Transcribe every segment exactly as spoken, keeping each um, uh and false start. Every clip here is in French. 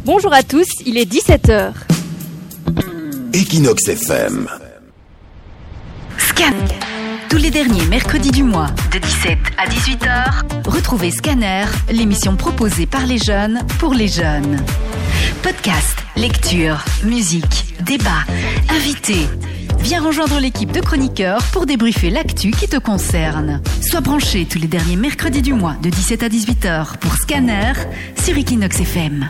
Bonjour à tous, il est dix-sept heures. Equinox F M. Scan. Tous les derniers mercredis du mois, de dix-sept à dix-huit heures, retrouvez Scanner, l'émission proposée par les jeunes pour les jeunes. Podcast, lecture, musique, débat, invités. Viens rejoindre l'équipe de chroniqueurs pour débriefer l'actu qui te concerne. Sois branché tous les derniers mercredis du mois, de dix-sept à dix-huit heures, pour Scanner, sur Equinox F M.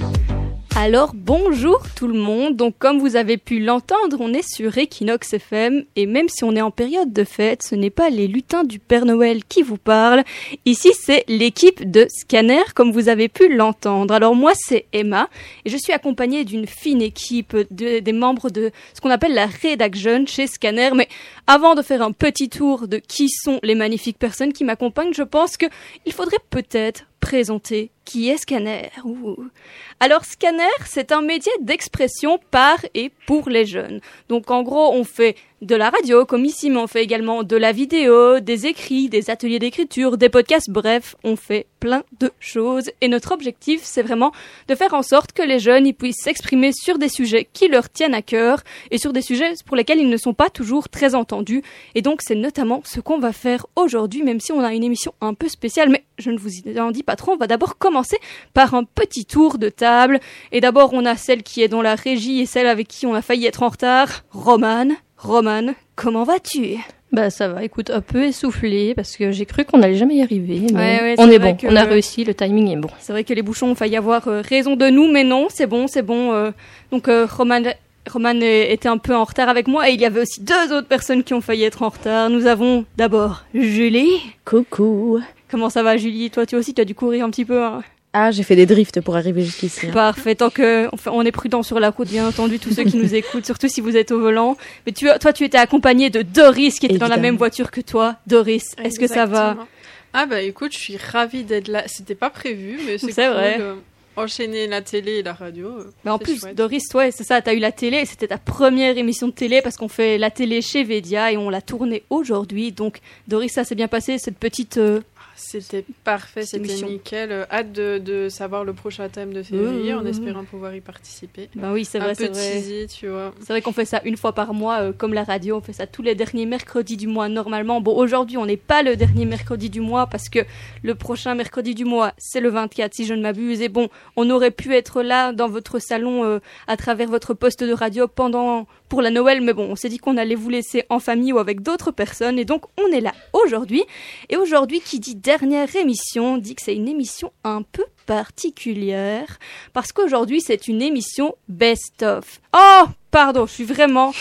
Alors bonjour tout le monde, donc comme vous avez pu l'entendre, on est sur Equinox F M et même si on est en période de fête, ce n'est pas les lutins du Père Noël qui vous parlent, ici c'est l'équipe de Scanner comme vous avez pu l'entendre. Alors moi c'est Emma et je suis accompagnée d'une fine équipe de, des membres de ce qu'on appelle la rédac jeune chez Scanner, mais avant de faire un petit tour de qui sont les magnifiques personnes qui m'accompagnent, je pense qu'il faudrait peut-être présenter qui est Scanner. Ouh. Alors Scanner, c'est un média d'expression par et pour les jeunes. Donc en gros, on fait de la radio comme ici, mais on fait également de la vidéo, des écrits, des ateliers d'écriture, des podcasts, bref, on fait plein de choses. Et notre objectif, c'est vraiment de faire en sorte que les jeunes ils puissent s'exprimer sur des sujets qui leur tiennent à cœur et sur des sujets pour lesquels ils ne sont pas toujours très entendus. Et donc c'est notamment ce qu'on va faire aujourd'hui, même si on a une émission un peu spéciale, mais je ne vous en dis pas trop. On va d'abord commencer par un petit tour de table. Et d'abord, on a celle qui est dans la régie et celle avec qui on a failli être en retard, Romane. Romane, comment vas-tu ? Bah ça va, écoute, un peu essoufflé parce que j'ai cru qu'on n'allait jamais y arriver, mais ouais, ouais, on est est bon, que... on a réussi, le timing est bon. C'est vrai que les bouchons ont failli avoir euh, raison de nous, mais non, c'est bon, c'est bon. Euh, donc euh, Romane, Romane était un peu en retard avec moi et il y avait aussi deux autres personnes qui ont failli être en retard. Nous avons d'abord Julie. Coucou. Comment ça va Julie ? Toi tu aussi, tu as dû courir un petit peu hein ? Ah, j'ai fait des drifts pour arriver jusqu'ici. Hein. Parfait, tant que on est prudent sur la route, bien entendu, tous ceux qui nous écoutent, surtout si vous êtes au volant. Mais tu, toi, tu étais accompagné de Doris, qui était Évidemment. dans la même voiture que toi. Doris, est-ce que ça va ? Ah bah écoute, je suis ravie d'être là. C'était pas prévu, mais c'est, c'est cool. vrai. Euh, enchaîner la télé et la radio. Euh, mais en c'est plus, chouette. Doris, toi, c'est ça, t'as eu la télé, c'était ta première émission de télé parce qu'on fait la télé chez Vedia et on l'a tournée aujourd'hui. Donc, Doris, ça s'est bien passé, cette petite... Euh... C'était parfait, c'était émission. nickel. Euh, hâte de, de savoir le prochain thème de février, Mmh, en mmh. espérant pouvoir y participer. Ben oui, c'est Un vrai, peu c'est vrai. teasy, tu vois. C'est vrai qu'on fait ça une fois par mois, euh, comme la radio, on fait ça tous les derniers mercredis du mois normalement. Bon, aujourd'hui, on n'est pas le dernier mercredi du mois parce que le prochain mercredi du mois, c'est le vingt-quatre, si je ne m'abuse. Et bon, on aurait pu être là dans votre salon euh, à travers votre poste de radio pendant pour la Noël, mais bon, on s'est dit qu'on allait vous laisser en famille ou avec d'autres personnes, et donc on est là aujourd'hui. Et aujourd'hui, qui dit dernière émission, dit que c'est une émission un peu particulière, parce qu'aujourd'hui, c'est une émission best-of. Oh, pardon, je suis vraiment...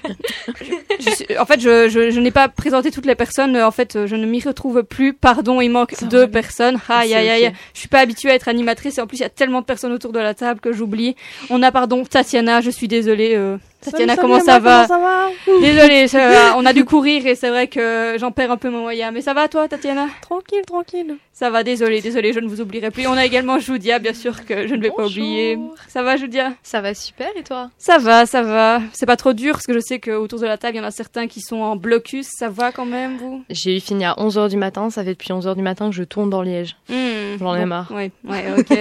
je, je suis... En fait, je, je, je n'ai pas présenté toutes les personnes, en fait, je ne m'y retrouve plus. Pardon, il manque Ça deux va. personnes. Aïe, aïe, aïe. Okay. Je suis pas habituée à être animatrice, et en plus, il y a tellement de personnes autour de la table que j'oublie. On a, pardon, Tatiana, je suis désolée. Euh... Tatiana, salut, comment, salut, ça Emma, va comment ça va Désolée, ça va. On a dû courir et c'est vrai que j'en perds un peu mon moyen. Mais ça va toi, Tatiana ? Tranquille, tranquille. Ça va, désolée, désolée, je ne vous oublierai plus. On a également Joudia, bien sûr que je ne vais Bonjour. pas oublier. Ça va, Joudia ? Ça va super, et toi ? Ça va, ça va. C'est pas trop dur parce que je sais qu'autour de la table, il y en a certains qui sont en blocus. Ça va quand même, vous ? J'ai eu fini à onze heures du matin, ça fait depuis onze heures du matin que je tourne dans Liège. Mmh, J'en ai bon, marre. Ouais, ouais, ok.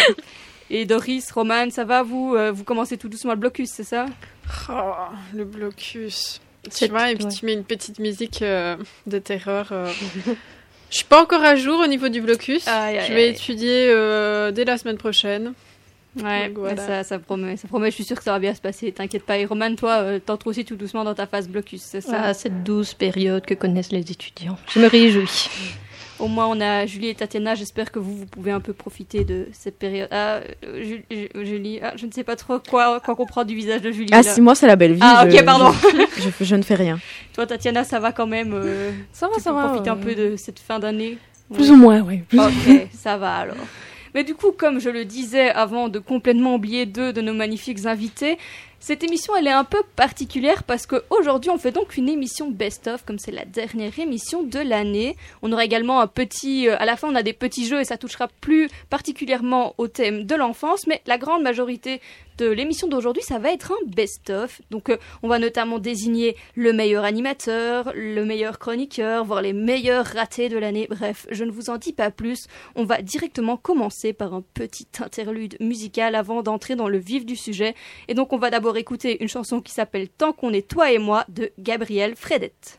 Et Doris, Romane, ça va, vous euh, Vous commencez tout doucement le blocus, c'est ça ? Oh, le blocus. C'est- Tu vois, et puis ouais. tu mets une petite musique euh, de terreur. Euh... Je suis pas encore à jour au niveau du blocus. Aïe, aïe, je vais aïe. étudier euh, dès la semaine prochaine. Ouais, Donc, voilà. ça, ça promet, ça promet, je suis sûre que ça va bien se passer, t'inquiète pas. Et Romane, toi, euh, t'entres aussi tout doucement dans ta phase blocus, c'est ça ? Ah, cette douce période que connaissent les étudiants. Je me réjouis. Au moins, on a Julie et Tatiana. J'espère que vous, vous pouvez un peu profiter de cette période. Ah, euh, Ju- Ju- Julie, ah, je ne sais pas trop quoi, quoi comprendre du visage de Julie. Ah, là. si, moi, c'est la belle vie. Ah, je- ok, pardon. Je, je, je ne fais rien. Toi, Tatiana, ça va quand même. Euh, Ça va, tu peux profiter un peu de cette fin d'année. Plus Ouais. ou moins, oui. Ok, ça va alors. Mais du coup, comme je le disais avant de complètement oublier deux de nos magnifiques invités, Cette émission, elle est un peu particulière parce qu'aujourd'hui, on fait donc une émission best-of, comme c'est la dernière émission de l'année. On aura également un petit... Euh, à la fin, on a des petits jeux et ça touchera plus particulièrement au thème de l'enfance, mais la grande majorité de l'émission d'aujourd'hui, ça va être un best-of. Donc, euh, on va notamment désigner le meilleur animateur, le meilleur chroniqueur, voire les meilleurs ratés de l'année. Bref, je ne vous en dis pas plus. On va directement commencer par un petit interlude musical avant d'entrer dans le vif du sujet. Et donc, on va d'abord écouter une chanson qui s'appelle « Tant qu'on est toi et moi » de Gabriel Fredette.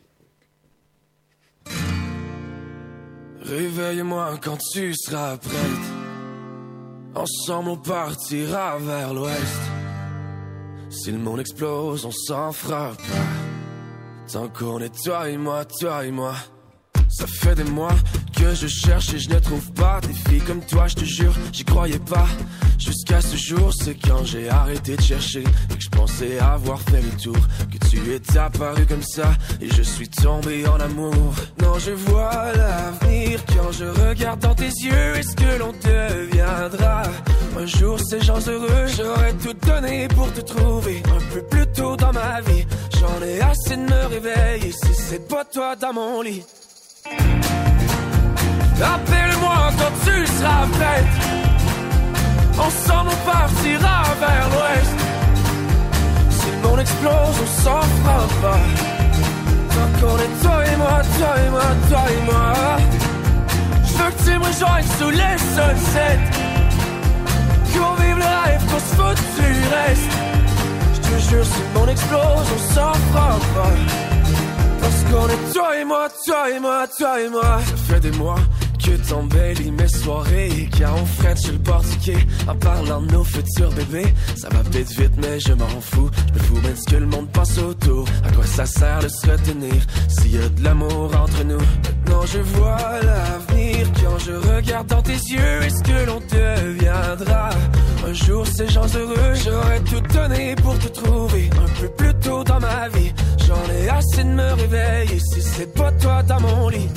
Réveille-moi quand tu seras prête. Ensemble on partira vers l'ouest. Si le monde explose, on s'en fera pas. Tant qu'on est toi et moi, toi et moi. Ça fait des mois que je cherche et je ne trouve pas des filles comme toi, je te jure, j'y croyais pas. Jusqu'à ce jour, c'est quand j'ai arrêté de chercher et que je pensais avoir fait le tour, que tu es apparu comme ça et je suis tombé en amour. Non, je vois l'avenir quand je regarde dans tes yeux. Est-ce que l'on deviendra un jour ces gens heureux? J'aurais tout donné pour te trouver un peu plus tôt dans ma vie. J'en ai assez de me réveiller si c'est pas toi dans mon lit. Appelle-moi quand tu seras prête. Ensemble on partira vers l'ouest. Si le monde explose, on s'en fera pas. Tant qu'on est toi et moi, toi et moi, toi et moi. Je veux que tu me rejoignes sous les sunsets. Qu'on vive le rêve, qu'on se foute du reste. Je te jure, si le monde explose, on s'en fera pas. Parce qu'on est toi et moi, toi et moi, toi et moi. Ça fait des mois que t'embellis mes soirées, car on freine sur le bord du quai en parlant de nos futurs bébés. Ça va peut-être vite mais je m'en fous. Je me fous même ce que le monde passe autour. À quoi ça sert de se retenir s'il y a de l'amour entre nous? Maintenant je vois l'avenir quand je regarde dans tes yeux. Est-ce que l'on deviendra un jour ces gens heureux? J'aurais tout donné pour te trouver un peu plus tôt dans ma vie. J'en ai assez de me réveiller si c'est pas toi dans mon lit.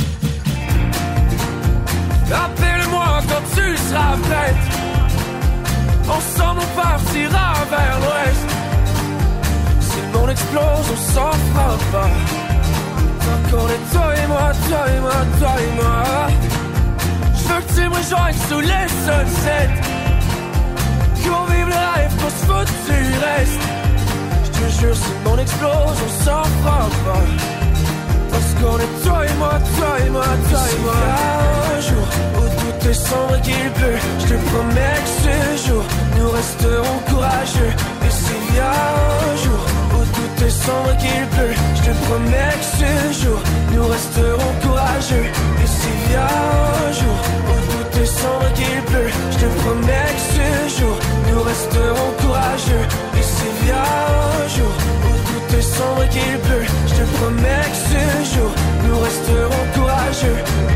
Appelle-moi quand tu seras prête. Ensemble on partira vers l'ouest. Si le monde explose, on s'en fera pas. Tant qu'on est toi et moi, toi et moi, toi et moi. Je veux que tu me rejoignes sous les sunsets. Qu'on vive le rêve, qu'on se foute du reste. Je te jure, si le monde explose, on s'en fera pas. Parce qu'on est toi et moi, toi et moi, toi et moi. Un jour où tout est sombre et qu'il pleut, je te promets que ce jour nous resterons courageux. Et s'il y a un jour où tout est sombre et qu'il pleut, je te promets que ce jour nous resterons courageux. Et s'il y a un jour où tout est sombre et qu'il pleut, je te promets que ce jour nous resterons courageux. Et s'il y a un jour où tout est sombre et qu'il pleut, je te promets que ce jour nous resterons courageux.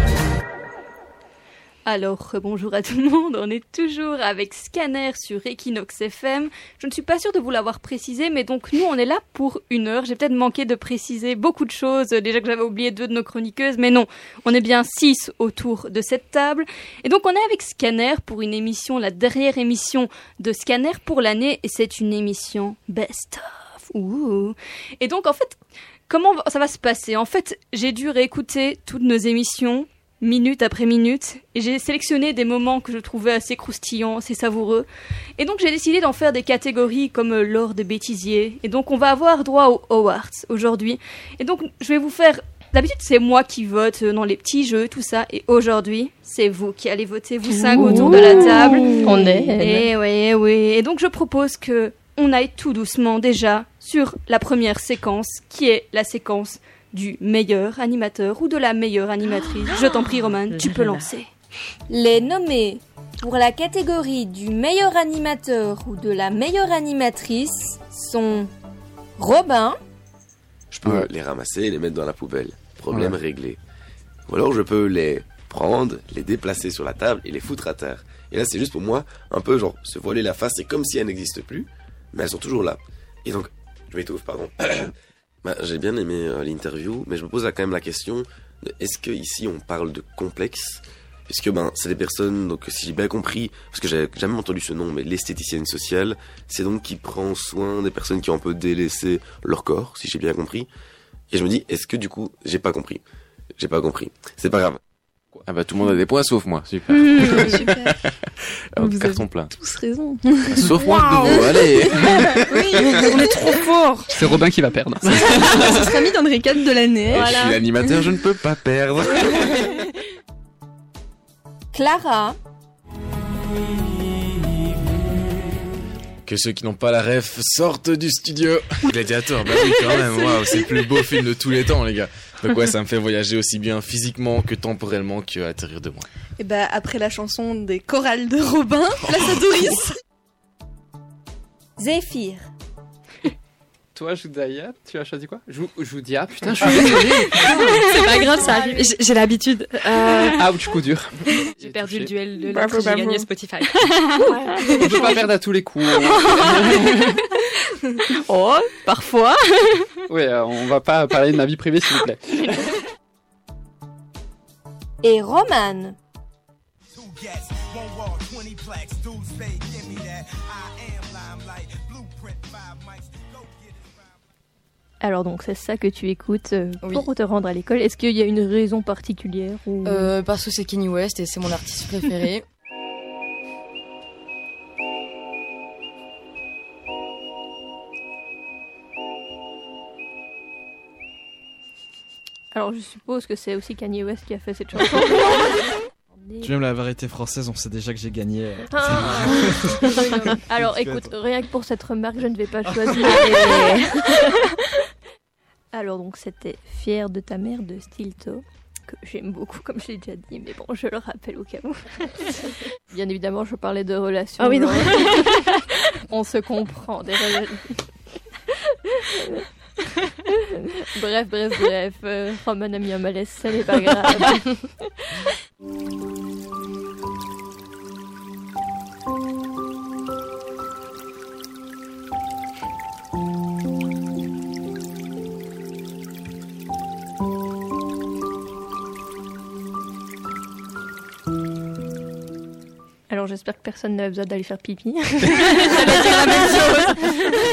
Alors, bonjour à tout le monde, on est toujours avec Scanner sur Equinox F M. Je ne suis pas sûre de vous l'avoir précisé, mais donc nous on est là pour une heure. J'ai peut-être manqué de préciser beaucoup de choses, déjà que j'avais oublié deux de nos chroniqueuses, mais non, on est bien six autour de cette table. Et donc on est avec Scanner pour une émission, la dernière émission de Scanner pour l'année, et c'est une émission best-of. Ouh. Et donc en fait, comment ça va se passer? En fait, j'ai dû réécouter toutes nos émissions, minute après minute, et j'ai sélectionné des moments que je trouvais assez croustillants, assez savoureux, et donc j'ai décidé d'en faire des catégories comme euh, l'or de bêtisier, et donc on va avoir droit aux awards aujourd'hui, et donc je vais vous faire, d'habitude c'est moi qui vote dans les petits jeux, tout ça, et aujourd'hui c'est vous qui allez voter, vous cinq autour de la table. On est. Et oui, oui, et donc je propose que on aille tout doucement déjà sur la première séquence, qui est la séquence du meilleur animateur ou de la meilleure animatrice. Je t'en prie, Romane, tu peux lancer. Les nommés pour la catégorie du meilleur animateur ou de la meilleure animatrice sont Robin. Je peux ouais. les ramasser et les mettre dans la poubelle. Problème ouais. réglé. Ou alors je peux les prendre, les déplacer sur la table et les foutre à terre. Et là, c'est juste pour moi, un peu genre se voiler la face. C'est comme si elles n'existent plus, mais elles sont toujours là. Et donc, je m'étouffe, pardon. Bah, j'ai bien aimé euh, l'interview, mais je me pose là, quand même la question de, est-ce que ici on parle de complexe puisque ben c'est des personnes, donc si j'ai bien compris, parce que j'avais jamais entendu ce nom, mais l'esthéticienne sociale, c'est donc qui prend soin des personnes qui ont un peu délaissé leur corps, si j'ai bien compris. Et je me dis, est-ce que du coup, j'ai pas compris J'ai pas compris. C'est pas grave. Ah bah tout le monde a des points sauf moi, super. Mmh, super. Alors, vous carton avez plein. tous raison. Sauf moi de vous, allez. Oui, on est trop forts. C'est Robin qui va perdre. Ça sera mis dans le récap de l'année. Voilà. Je suis l'animateur, je ne peux pas perdre. Clara. Que ceux qui n'ont pas la ref sortent du studio. Gladiator, bah oui quand même, waouh, c'est le plus beau film de tous les temps les gars. Donc ouais, ça me fait voyager aussi bien physiquement que temporellement que à l'intérieur de moi. Et bah après la chanson des chorales de Robin, place à Doris. Zéphyr. Toi, Joudaya, tu as choisi quoi? Jou- Joudia, putain, je suis désolé. C'est pas grave, ça arrive. J'ai, j'ai l'habitude. Euh... Ouch, coup dur. J'ai perdu le duel de la j'ai gagné Spotify. On ne peut pas perdre à tous les coups. Oh, parfois. Oui, euh, on va pas parler de ma vie privée, s'il vous plaît. Et Roman. Alors donc c'est ça que tu écoutes euh, Oui. pour te rendre à l'école. Est-ce qu'il y a une raison particulière ou... Euh, parce que c'est Kanye West et c'est mon artiste préféré. Alors je suppose que c'est aussi Kanye West qui a fait cette chanson. Tu aimes la variété française, on sait déjà que j'ai gagné. Ah. Alors écoute, rien que pour cette remarque, je ne vais pas choisir. Et... Alors donc c'était Fier de ta mère de Stilto, que j'aime beaucoup comme je l'ai déjà dit, mais bon je le rappelle au cas où. Bien évidemment je parlais de relations. Ah oui non. On se comprend, des relations. Bref, bref, bref, euh, Roman a mis un malaise, ça n'est pas grave. Alors j'espère que personne n'a besoin d'aller faire pipi. J'allais dire la même chose.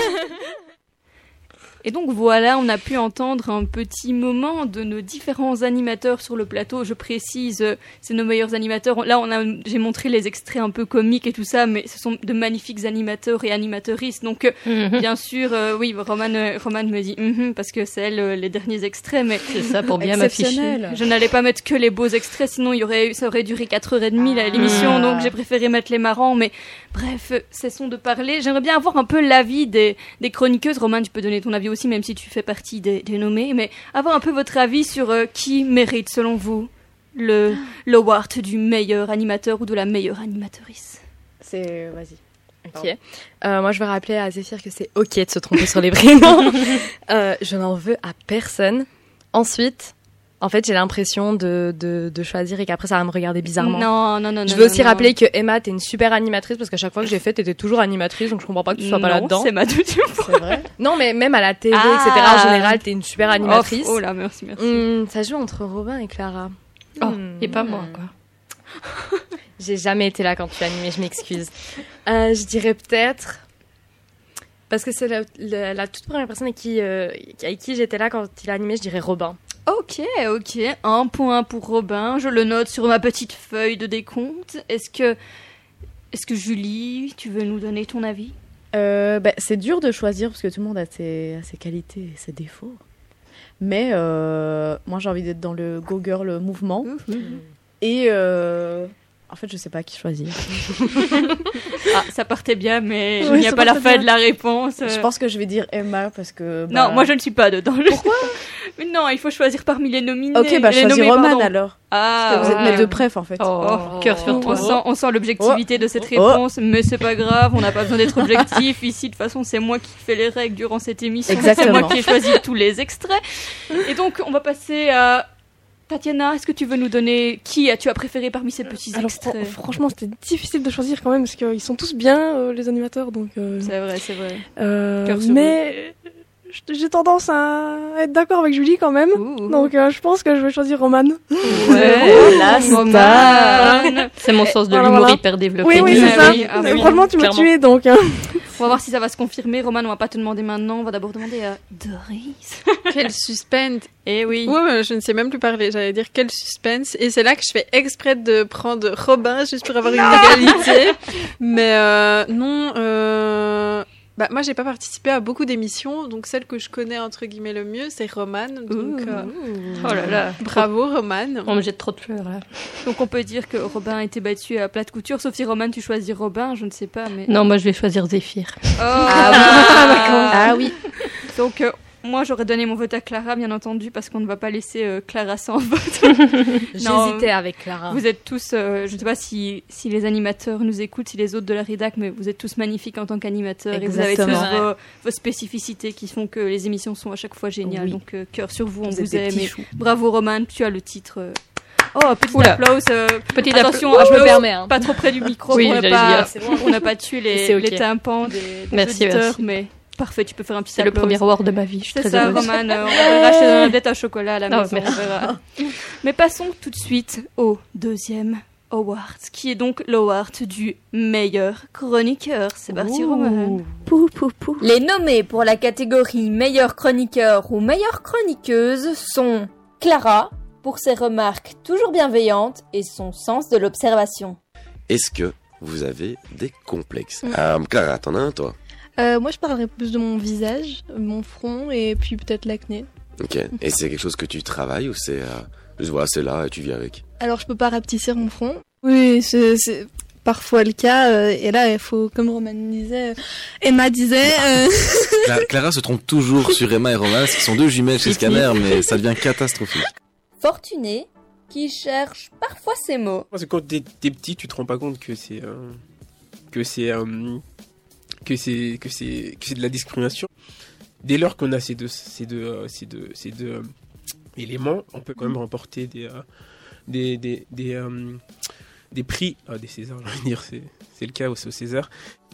Et donc voilà, on a pu entendre un petit moment de nos différents animateurs sur le plateau. Je précise, euh, c'est nos meilleurs animateurs. Là, on a, j'ai montré les extraits un peu comiques et tout ça, mais ce sont de magnifiques animateurs et animatrices. Donc, euh, mm-hmm. bien sûr, euh, oui, Roman, euh, Roman me dit mm-hmm, parce que c'est elle, euh, les derniers extraits. Mais c'est ça pour bien m'afficher. Je n'allais pas mettre que les beaux extraits, sinon il y aurait, ça aurait duré quatre heures trente la, l'émission. Ah. Donc j'ai préféré mettre les marrants. Mais bref, cessons de parler. J'aimerais bien avoir un peu l'avis des, des chroniqueuses. Roman, tu peux donner ton avis aussi, même si tu fais partie des, des nommés, mais avoir un peu votre avis sur euh, qui mérite, selon vous, le l'award du meilleur animateur ou de la meilleure animatrice. C'est... Vas-y. Ok. Euh, moi, je vais rappeler à Zéphyr que c'est ok de se tromper sur les prénoms. euh, je n'en veux à personne. Ensuite... En fait, j'ai l'impression de, de, de choisir et qu'après, ça va me regarder bizarrement. Non, non, non. Je veux non, aussi non. rappeler que Emma, t'es une super animatrice parce qu'à chaque fois que j'ai fait, t'étais toujours animatrice, donc je comprends pas que tu sois non, pas là-dedans. Non, c'est ma deuxième fois. C'est vrai. Non, mais même à la T V, ah. et cetera, en général, t'es une super animatrice. Oh, oh là, merci, merci. Mmh, ça joue entre Robin et Clara. Oh, mmh. et pas moi, quoi. J'ai jamais été là quand tu animais, je m'excuse. Euh, je dirais peut-être... Parce que c'est la, la, la toute première personne avec qui, euh, avec qui j'étais là quand il a animé, je dirais Robin. Ok, ok. Un point pour Robin. Je le note sur ma petite feuille de décompte. Est-ce que, est-ce que Julie, tu veux nous donner ton avis ? euh, bah, C'est dur de choisir parce que tout le monde a ses, a ses qualités et ses défauts. Mais euh, moi, j'ai envie d'être dans le Go Girl mouvement. Mmh. Et... Euh... En fait, je sais pas qui choisir. Ah, ça partait bien, mais oui, il n'y a pas la fin de la réponse. Je pense que je vais dire Emma parce que... Bah... Non, moi je ne suis pas dedans. Pourquoi ? Mais non, il faut choisir parmi les nominés. Ok, bah je choisis Roman alors. Ah, parce que vous êtes mes deux préf en fait. Oh, oh, cœur sur toi. On sent, on sent l'objectivité oh. de cette réponse, oh. mais c'est pas grave, on n'a pas besoin d'être objectif. Ici, de toute façon, c'est moi qui fais les règles durant cette émission. Exactement. C'est moi qui ai choisi tous les extraits. Et donc, on va passer à... Tatiana, est-ce que tu veux nous donner qui as-tu as préféré parmi ces petits Alors, extraits ? fr- Franchement, c'était difficile de choisir quand même parce qu'ils sont tous bien, euh, les animateurs. Donc, euh... c'est vrai, c'est vrai. Euh, mais j'ai tendance à être d'accord avec Julie quand même. Ouh. Donc euh, je pense que je vais choisir Roman. Ouais, la Roman. C'est mon sens de l'humour voilà. hyper développé. Oui, oui, c'est ça. Oui, ah, oui, franchement, tu m'as tué donc. Hein. On va voir si ça va se confirmer. Roman, on va pas te demander maintenant. On va d'abord demander à Doris. Quel suspense. Eh oui. Ouais, mais je ne sais même plus parler. J'allais dire quel suspense. Et c'est là que je fais exprès de prendre Robin juste pour avoir une égalité. Mais euh, non. Euh... Bah, moi, j'ai pas participé à beaucoup d'émissions, donc celle que je connais entre guillemets le mieux, c'est Roman. Donc, euh... oh là là, bravo Roman. On me jette trop de fleurs là. Donc on peut dire que Robin a été battu à plate couture, sauf si Roman tu choisis Robin, je ne sais pas. Mais non, moi je vais choisir Zéphyr. Oh. Ah oui. Ah oui. Donc euh, moi j'aurais donné mon vote à Clara, bien entendu, parce qu'on ne va pas laisser euh, Clara sans vote. J'hésitais avec Clara. Vous êtes tous, euh, je ne sais pas si, si les animateurs nous écoutent, si les autres de la rédac, mais vous êtes tous magnifiques en tant qu'animateurs. Exactement. Et vous avez tous vos, vos spécificités qui font que les émissions sont à chaque fois géniales. Oui. Donc euh, cœur sur vous, on vous, vous aime. Et bravo Roman, tu as le titre. Euh... Oh, petit Oula. applause. Euh, petit attention, applause. Je me permets. Hein. Pas trop près du micro. Oui, on n'a pas, bon. pas tué les, okay. les tympans des, des merci, auditeurs, merci. mais... Parfait, tu peux faire un petit C'est applause. Le premier award de ma vie, je suis C'est très ça, heureuse. Roman, euh, on va racheter un bête à chocolat à la non, maison, on verra. Mais passons tout de suite au deuxième award, qui est donc l'award du meilleur chroniqueur. C'est parti, Roman. Pou, pou, pou. Les nommés pour la catégorie meilleur chroniqueur ou meilleure chroniqueuse sont Clara, pour ses remarques toujours bienveillantes et son sens de l'observation. Est-ce que vous avez des complexes mmh. euh, Clara, t'en as un, toi? Euh, moi, je parlerais plus de mon visage, mon front et puis peut-être l'acné. Ok. Et c'est quelque chose que tu travailles ou c'est, euh, juste, voilà, c'est là et tu vis avec? Alors, je peux pas rapetissir mon front. Oui, c'est, c'est parfois le cas. Euh, et là, il faut, comme Roman disait, Emma disait. Euh... Cla- Clara se trompe toujours sur Emma et Roman, qui sont deux jumelles chez Scanner, mais ça devient catastrophique. Fortuné, qui cherche parfois ses mots. Parce que quand t'es, t'es petit, tu te rends pas compte que c'est euh, que c'est euh, que c'est que c'est que c'est de la discrimination. Dès lors qu'on a ces deux ces deux euh, ces deux ces deux euh, éléments, on peut quand même remporter des euh, des des des, euh, des prix, ah, des Césars, je veux dire, c'est c'est le cas aussi au César.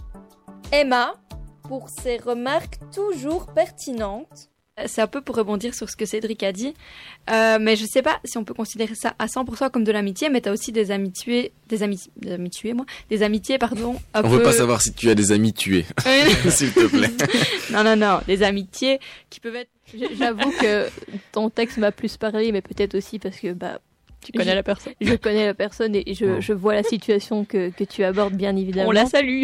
Emma, pour ses remarques toujours pertinentes. C'est un peu pour rebondir sur ce que Cédric a dit, euh, mais je sais pas si on peut considérer ça à cent pour cent comme de l'amitié, mais t'as aussi des amitiés, des amis, des amis tués, moi, des amitiés, pardon. On peu... veut pas savoir si tu as des amis tués, s'il te plaît. Non, non, non, des amitiés qui peuvent être. J'avoue que ton texte m'a plus parlé, mais peut-être aussi parce que bah. Tu connais je, la personne. Je connais la personne et je, oh. je vois la situation que, que tu abordes, bien évidemment. On la salue.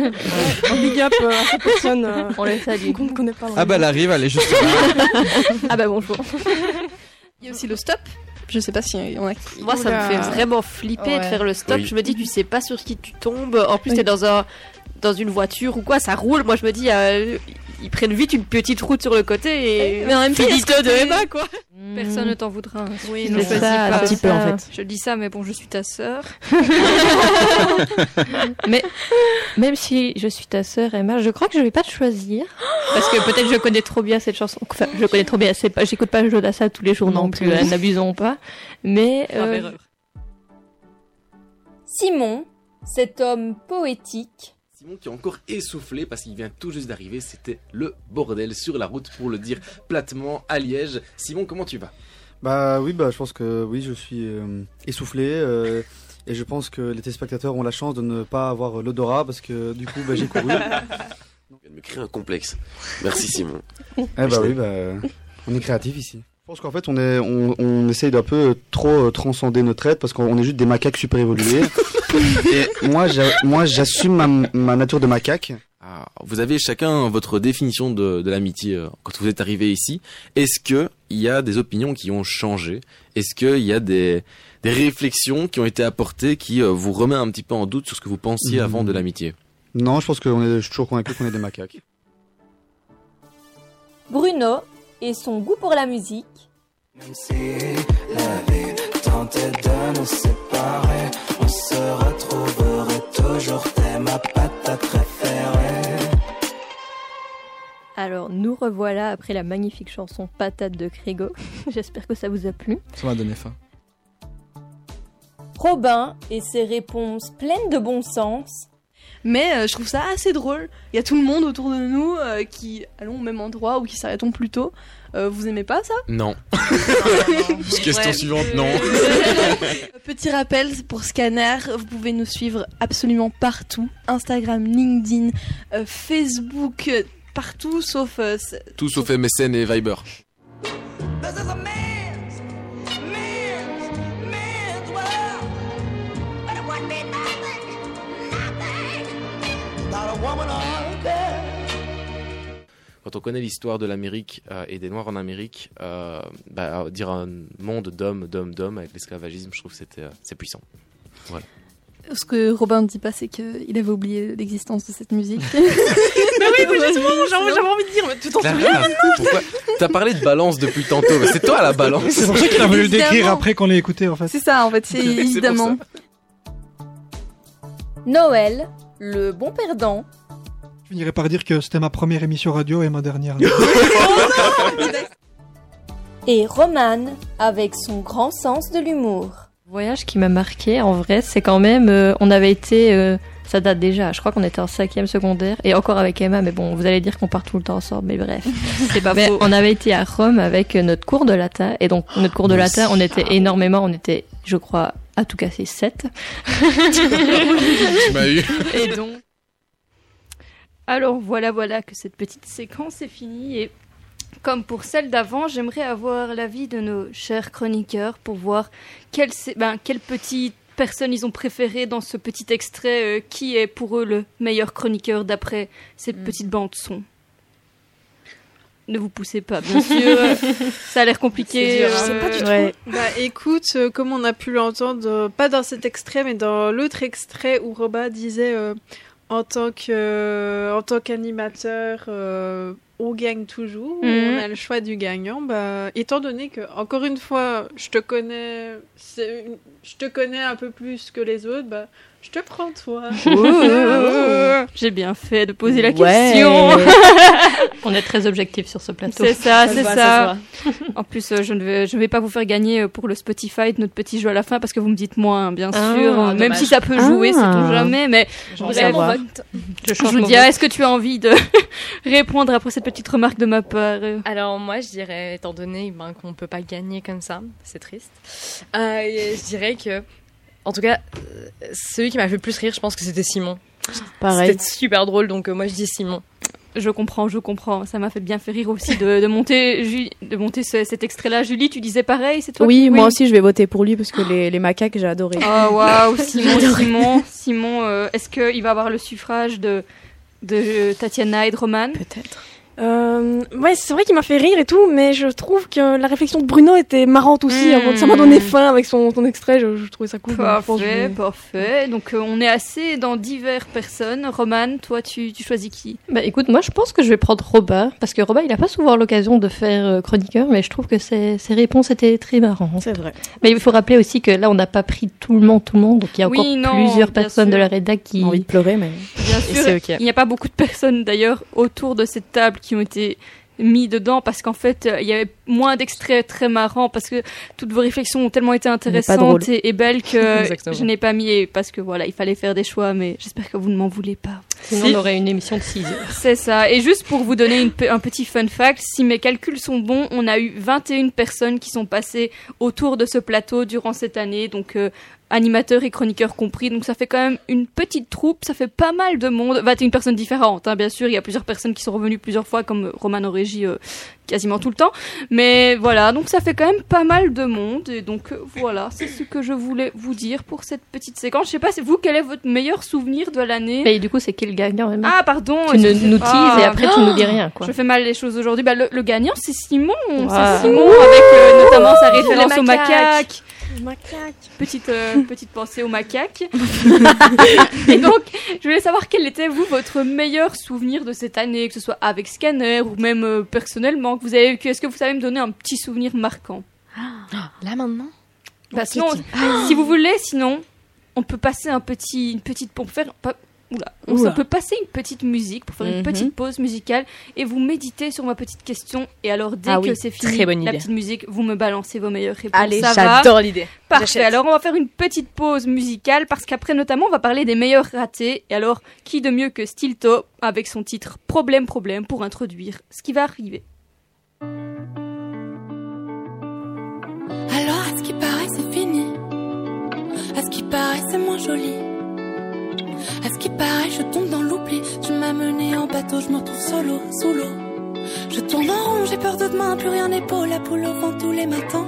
On big up euh, à cette personne. Euh, on la salue. Qu'on ne connaît pas. Ah bah elle arrive, elle est juste là. Ah bah bonjour. Il y a aussi le stop. Je sais pas si on a... Moi, ça me fait vraiment flipper ouais. de faire le stop. Oui. Je me dis, tu sais pas sur qui tu tombes. En plus, oui. t'es dans un dans une voiture ou quoi, ça roule. Moi, je me dis, euh, ils prennent vite une petite route sur le côté et mais en même temps, finito de Emma, quoi. Personne ne t'en voudra. Oui, non, c'est ça, pas un petit peu en fait. Je dis ça, mais bon, je suis ta sœur. Mais même si je suis ta sœur, Emma, je crois que je vais pas te choisir parce que peut-être je connais trop bien cette chanson. Enfin, je connais trop bien. C'est pas, j'écoute pas Jodassin tous les jours non, non plus. Hein, n'abusons pas. Mais euh... Simon, cet homme poétique. Simon qui est encore essoufflé parce qu'il vient tout juste d'arriver, c'était le bordel sur la route pour le dire platement à Liège. Simon, comment tu vas? Bah oui, bah je pense que oui, je suis euh, essoufflé euh, et je pense que les téléspectateurs ont la chance de ne pas avoir l'odorat parce que du coup bah, j'ai couru. Elle me crée un complexe. Merci Simon. Eh bah oui, bah on est créatif ici. Je pense qu'en fait on est on, on essaye d'un peu trop transcender notre aide parce qu'on est juste des macaques super évolués. Et moi, j'a, moi, j'assume ma, ma nature de macaque. Ah, vous avez chacun votre définition de, de l'amitié euh, quand vous êtes arrivé ici. Est-ce que il y a des opinions qui ont changé? Est-ce qu'il y a des, des réflexions qui ont été apportées qui euh, vous remet un petit peu en doute sur ce que vous pensiez mmh. avant de l'amitié? Non, je pense qu'on est, je suis toujours convaincu qu'on est des macaques. Bruno et son goût pour la musique. Même si la vie tentait de nous séparer, on se retrouverait toujours, t'es ma patate préférée. Alors, nous revoilà après la magnifique chanson Patate de Crégo. J'espère que ça vous a plu. Ça m'a donné faim. Robin et ses réponses pleines de bon sens. Mais euh, je trouve ça assez drôle. Il y a tout le monde autour de nous euh, qui allons au même endroit ou qui s'arrêtons plus tôt. Euh, vous aimez pas ça? Non. Question Ouais. suivante, non. Petit rappel pour Scanner, vous pouvez nous suivre absolument partout. Instagram, LinkedIn, euh, Facebook, euh, partout sauf... euh, c- Tout sauf M S N et Viber. Quand on connaît l'histoire de l'Amérique euh, et des Noirs en Amérique, euh, bah, dire un monde d'hommes, d'hommes, d'hommes avec l'esclavagisme, je trouve que c'était, euh, c'est puissant. Voilà. Ce que Robin ne dit pas, c'est qu'il avait oublié l'existence de cette musique. Mais oui, mais justement, j'avais j'avais envie de dire, mais tu t'en Clara, souviens maintenant? pourquoi T'as parlé de balance depuis tantôt, mais c'est toi la balance. C'est pour ça qu'il a voulu le décrire Évidemment. après qu'on l'ait écouté en fait. C'est ça, en fait, c'est C'est pour évidemment. Noël, le bon perdant. Je finirais par dire que c'était ma première émission radio et ma dernière. Et Roman, avec son grand sens de l'humour. Le voyage qui m'a marqué, en vrai, c'est quand même, euh, on avait été, euh, ça date déjà, je crois qu'on était en cinquième secondaire, et encore avec Emma, mais bon, vous allez dire qu'on part tout le temps ensemble, mais bref. C'est pas Mais faux. on avait été à Rome avec notre cours de latin, et donc notre cours de Moi latin, aussi. on était énormément, on était, je crois, à tout casser sept. Tu m'as eu. Et donc. Alors voilà, voilà que cette petite séquence est finie et comme pour celle d'avant, j'aimerais avoir l'avis de nos chers chroniqueurs pour voir quelle, c'est- ben, quelle petite personne ils ont préféré dans ce petit extrait, euh, qui est pour eux le meilleur chroniqueur d'après cette petite bande son. Ne vous poussez pas, bien sûr. Ça a l'air compliqué. C'est dur, euh, hein. Je sais pas du Ouais. Bah écoute, euh, comme on a pu l'entendre, euh, pas dans cet extrait, mais dans l'autre extrait où Roba disait euh, en tant que euh, en tant qu'animateur, euh, on gagne toujours, Mhm. on a le choix du gagnant. Bah étant donné que encore une fois, je te connais, c'est une- je te connais un peu plus que les autres, bah je te prends toi. Oh, j'ai bien fait de poser la Ouais. question. On est très objectif sur ce plateau. C'est ça, Ça se c'est voit, ça. ça En plus, euh, je ne vais, je vais pas vous faire gagner euh, pour le Spotify de notre petit jeu à la fin parce que vous me dites moins, bien Ah, sûr. Même dommage. si ça peut jouer, Ah. sait-on jamais. Mais J'en bref, sais voir. Je je change vous mon dis, vote. est-ce que tu as envie de répondre après cette petite remarque de ma part euh Alors moi, je dirais, étant donné ben, qu'on peut pas gagner comme ça, c'est triste, euh, et je dirais que, en tout cas, euh, celui qui m'a fait le plus rire, je pense que c'était Simon. Pareil. C'était super drôle, donc euh, moi je dis Simon. Je comprends, je comprends. Ça m'a fait bien fait rire aussi de, de monter, Ju- de monter ce- cet extrait-là. Julie, tu disais pareil, c'est toi Oui, qui- moi aussi je vais voter pour lui parce que les, les macaques j'ai adoré. Oh waouh, Simon, Simon, Simon, euh, est-ce qu'il va avoir le suffrage de, de Tatiana et de Roman? Peut-être. Euh, ouais, c'est vrai qu'il m'a fait rire et tout, mais je trouve que la réflexion de Bruno était marrante aussi. Mm. En fait, ça m'a donné faim avec son, son extrait, je, je trouvais ça cool. donc je pense que je Parfait, vais- parfait. Donc euh, on est assez dans diverses personnes. Roman, toi tu, tu choisis qui? Bah écoute, moi je pense que je vais prendre Robin, parce que Robin il a pas souvent l'occasion de faire euh, chroniqueur, mais je trouve que ses, ses réponses étaient très marrantes. C'est vrai. Mais il faut rappeler aussi que là on n'a pas pris tout le monde, tout le monde, donc il y a Oui, encore non, plusieurs bien personnes sûr. de la rédac qui... J'ai envie de pleurer, mais. Bien Et sûr, c'est ok. il n'y a pas beaucoup de personnes d'ailleurs autour de cette table qui ont été mis dedans parce qu'en fait euh, il y avait moins d'extraits très marrants parce que toutes vos réflexions ont tellement été intéressantes drôle. et, et belles que Exactement. je n'ai pas mis et parce que voilà il fallait faire des choix mais j'espère que vous ne m'en voulez pas. Sinon on aurait une émission de six heures. C'est ça. Et juste pour vous donner une pe- un petit fun fact, si mes calculs sont bons, on a eu vingt et une personnes qui sont passées autour de ce plateau durant cette année, donc euh, animateurs et chroniqueurs compris. Donc ça fait quand même une petite troupe, ça fait pas mal de monde. vingt et une personnes différentes, hein, bien sûr. Il y a plusieurs personnes qui sont revenues plusieurs fois, comme Roman en régie euh, quasiment tout le temps. Mais voilà, donc ça fait quand même pas mal de monde. Et donc euh, voilà, c'est ce que je voulais vous dire pour cette petite séquence. Je sais pas, c'est vous, quel est votre meilleur souvenir de l'année? Mais du coup c'est qui le gagnant Emma? Ah, pardon. Tu ne- excusez- nous teases Ah, et après tu nous dis rien, quoi. Je fais mal les choses aujourd'hui. Bah, le, le gagnant, c'est Simon. Wow. C'est Simon, avec euh, notamment sa Les référence aux macaques. macaques. Macaque. Petite, euh, petite pensée aux macaques. Et donc, je voulais savoir quel était, vous, votre meilleur souvenir de cette année, que ce soit avec Scanner ou même euh, personnellement, que vous avez vécu. Est-ce que vous savez me donner un petit souvenir marquant? Là maintenant Bah, sinon, si vous voulez, sinon, on peut passer un petit, une petite pompe faire. Pas, Oula, on Oula. peut passer une petite musique pour faire une Mhm. petite pause musicale et vous méditez sur ma petite question. Et alors, dès Ah que oui, c'est fini, très bonne la idée. petite musique, vous me balancez vos meilleures réponses. Allez, ça va j'adore l'idée. Parfait. J'achète. Alors, on va faire une petite pause musicale parce qu'après, notamment, on va parler des meilleurs ratés. Et alors, qui de mieux que Stilto avec son titre Problème, problème pour introduire ce qui va arriver. Alors à ce qui paraît c'est fini, à ce qui paraît c'est moins joli, à ce qui paraît je tombe dans l'oubli, tu m'as mené en bateau, je me retrouve solo, sous l'eau. Je tourne en rond, j'ai peur de demain, plus rien n'est beau, la poule au vent tous les matins.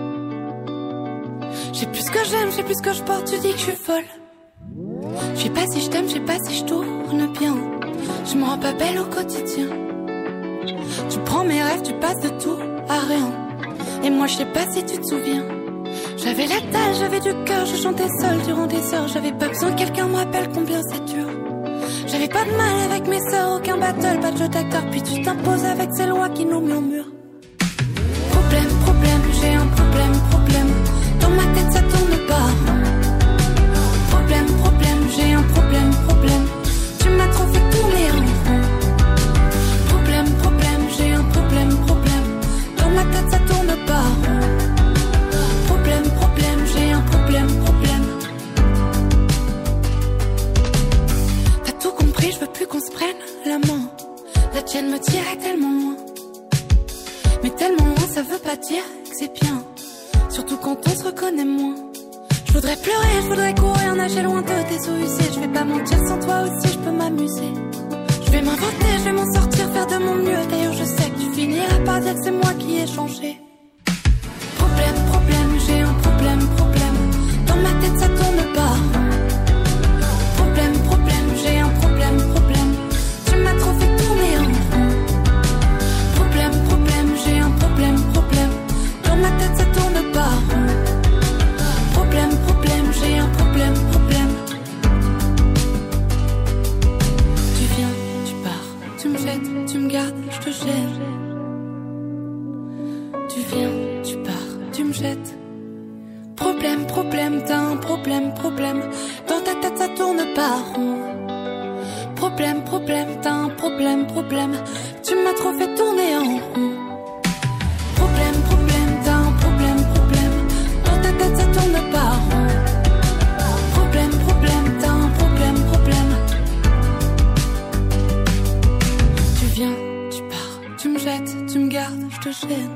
J'ai plus ce que j'aime, j'ai plus ce que je porte, tu dis que je suis folle. Je sais pas si je t'aime, je sais pas si je tourne bien, je me rends pas belle au quotidien. Tu prends mes rêves, tu passes de tout à rien. Et moi je sais pas si tu te souviens, j'avais la dalle, j'avais du cœur, je chantais seule durant des heures. J'avais pas besoin que quelqu'un me rappelle combien c'est dur. J'avais pas de mal avec mes sœurs, aucun battle, pas de jeu d'acteur. Puis tu t'imposes avec ces lois qui nous murmurent. Problème, problème, j'ai un problème, problème. Dans ma tête ça tourne pas. Problème, problème, j'ai un problème, problème. Tu m'as trop fait tourner en rond. Problème, problème, j'ai un problème, problème. Dans ma tête ça tourne pas. Problème, problème, j'ai un problème, problème. T'as tout compris, je veux plus qu'on se prenne la main. La tienne me tirait tellement loin. Mais tellement loin, ça veut pas dire que c'est bien. Surtout quand on se reconnaît moins. Je voudrais pleurer, je voudrais courir, nager loin de tes suicides. Je vais pas mentir, sans toi aussi je peux m'amuser. Je vais m'inventer, je vais m'en sortir, faire de mon mieux. D'ailleurs je sais que tu finiras par dire que c'est moi qui ai changé. Problème, problème, j'ai un problème, problème. Dans ma tête ça tourne pas. Problème, problème, j'ai un problème, problème. Tu m'as trop fait tourner en rond. Problème, problème, j'ai un problème, problème. Dans ma tête ça tourne pas. Problème, problème, j'ai un problème, problème. Tu viens, tu pars, tu me jettes, tu me gardes, je te gêne. Tu viens, tu pars, tu me jettes. Problème, problème, t'as un problème, problème. Dans ta tête ça tourne pas rond. Problème, problème, t'as un problème, problème. Tu m'as trop fait tourner en rond. Problème, problème, t'as un problème, problème. Dans ta tête ça tourne pas rond. Problème, problème, t'as un problème, problème. Tu viens, tu pars, tu me jettes, tu me gardes, je te gêne.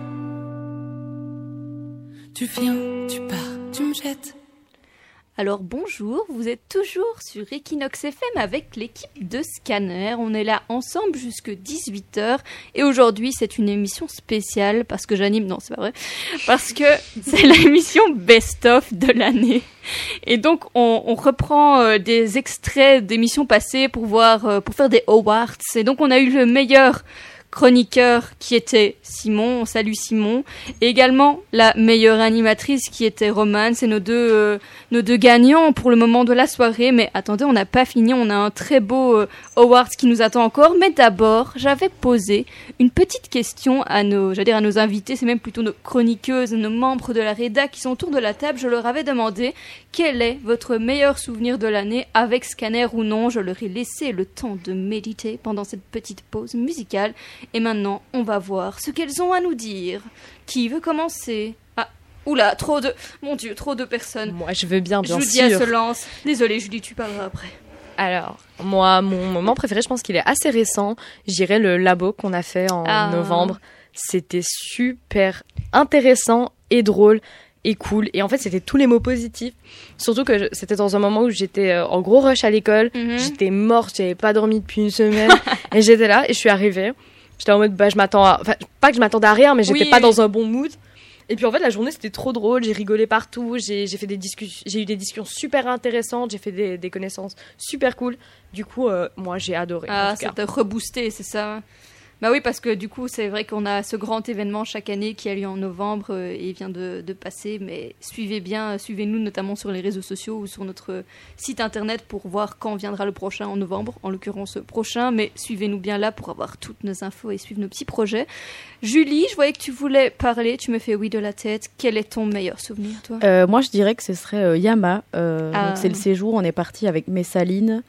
Tu viens, tu pars, tu me jettes. Alors bonjour, vous êtes toujours sur Equinox F M avec l'équipe de Scanner. On est là ensemble jusque dix-huit heures et aujourd'hui c'est une émission spéciale parce que j'anime, non c'est pas vrai, parce que c'est l'émission best-of de l'année. Et donc on, on reprend euh, des extraits d'émissions passées pour voir, euh, pour faire des awards. Et donc on a eu le meilleur chroniqueur qui était Simon, on salue Simon, et également la meilleure animatrice qui était Romane. C'est nos deux, euh, nos deux gagnants pour le moment de la soirée. Mais attendez, on n'a pas fini, on a un très beau euh, award qui nous attend encore. Mais d'abord, j'avais posé une petite question à nos, j'allais dire à nos invités, c'est même plutôt nos chroniqueuses, nos membres de la rédac qui sont autour de la table. Je leur avais demandé quel est votre meilleur souvenir de l'année avec Scanner ou non. Je leur ai laissé le temps de méditer pendant cette petite pause musicale. Et maintenant, on va voir ce qu'elles ont à nous dire. Qui veut commencer? Ah, oula, trop de... Mon Dieu, trop de personnes. Moi, je veux bien, bien Julia sûr. se lance. Désolée, Julie, tu parleras après. Alors, moi, mon moment préféré, je pense qu'il est assez récent. Je dirais le labo qu'on a fait en Ah. novembre. C'était super intéressant et drôle et cool. Et en fait, c'était tous les mots positifs. Surtout que je- c'était dans un moment où j'étais euh, en gros rush à l'école. Mhm. J'étais morte, j'avais pas dormi depuis une semaine. Et j'étais là et je suis arrivée. J'étais en mode, bah, je m'attends à... Enfin, pas que je m'attendais à rien, mais j'étais Oui, pas oui. dans un bon mood. Et puis en fait, la journée, c'était trop drôle. J'ai rigolé partout. J'ai j'ai fait des discussions... J'ai eu des discussions super intéressantes. J'ai fait des, des connaissances super cool. Du coup, euh, moi, j'ai adoré. en Ah, tout cas. ça t'a reboosté, c'est ça? Bah oui, parce que du coup, c'est vrai qu'on a ce grand événement chaque année qui a lieu en novembre euh, et il vient de, de passer. Mais suivez bien, suivez-nous notamment sur les réseaux sociaux ou sur notre site internet pour voir quand viendra le prochain en novembre, en l'occurrence prochain. Mais suivez-nous bien là pour avoir toutes nos infos et suivre nos petits projets. Julie, je voyais que tu voulais parler, tu me fais oui de la tête. Quel est ton meilleur souvenir, toi? Euh, moi, je dirais que ce serait euh, Yama. Euh, Ah. donc c'est le séjour. On est parti avec Messaline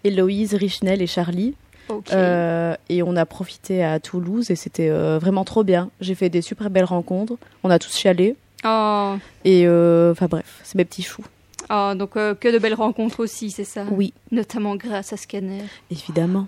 Héloïse, Richnel et Charlie. Ok. Euh, et on a profité à Toulouse et c'était euh, vraiment trop bien. J'ai fait des super belles rencontres. On a tous chialé. Oh. Et euh, enfin bref, c'est mes petits choux. Oh, donc euh, que de belles rencontres aussi, c'est ça? Oui. Notamment grâce à Scanner. Évidemment.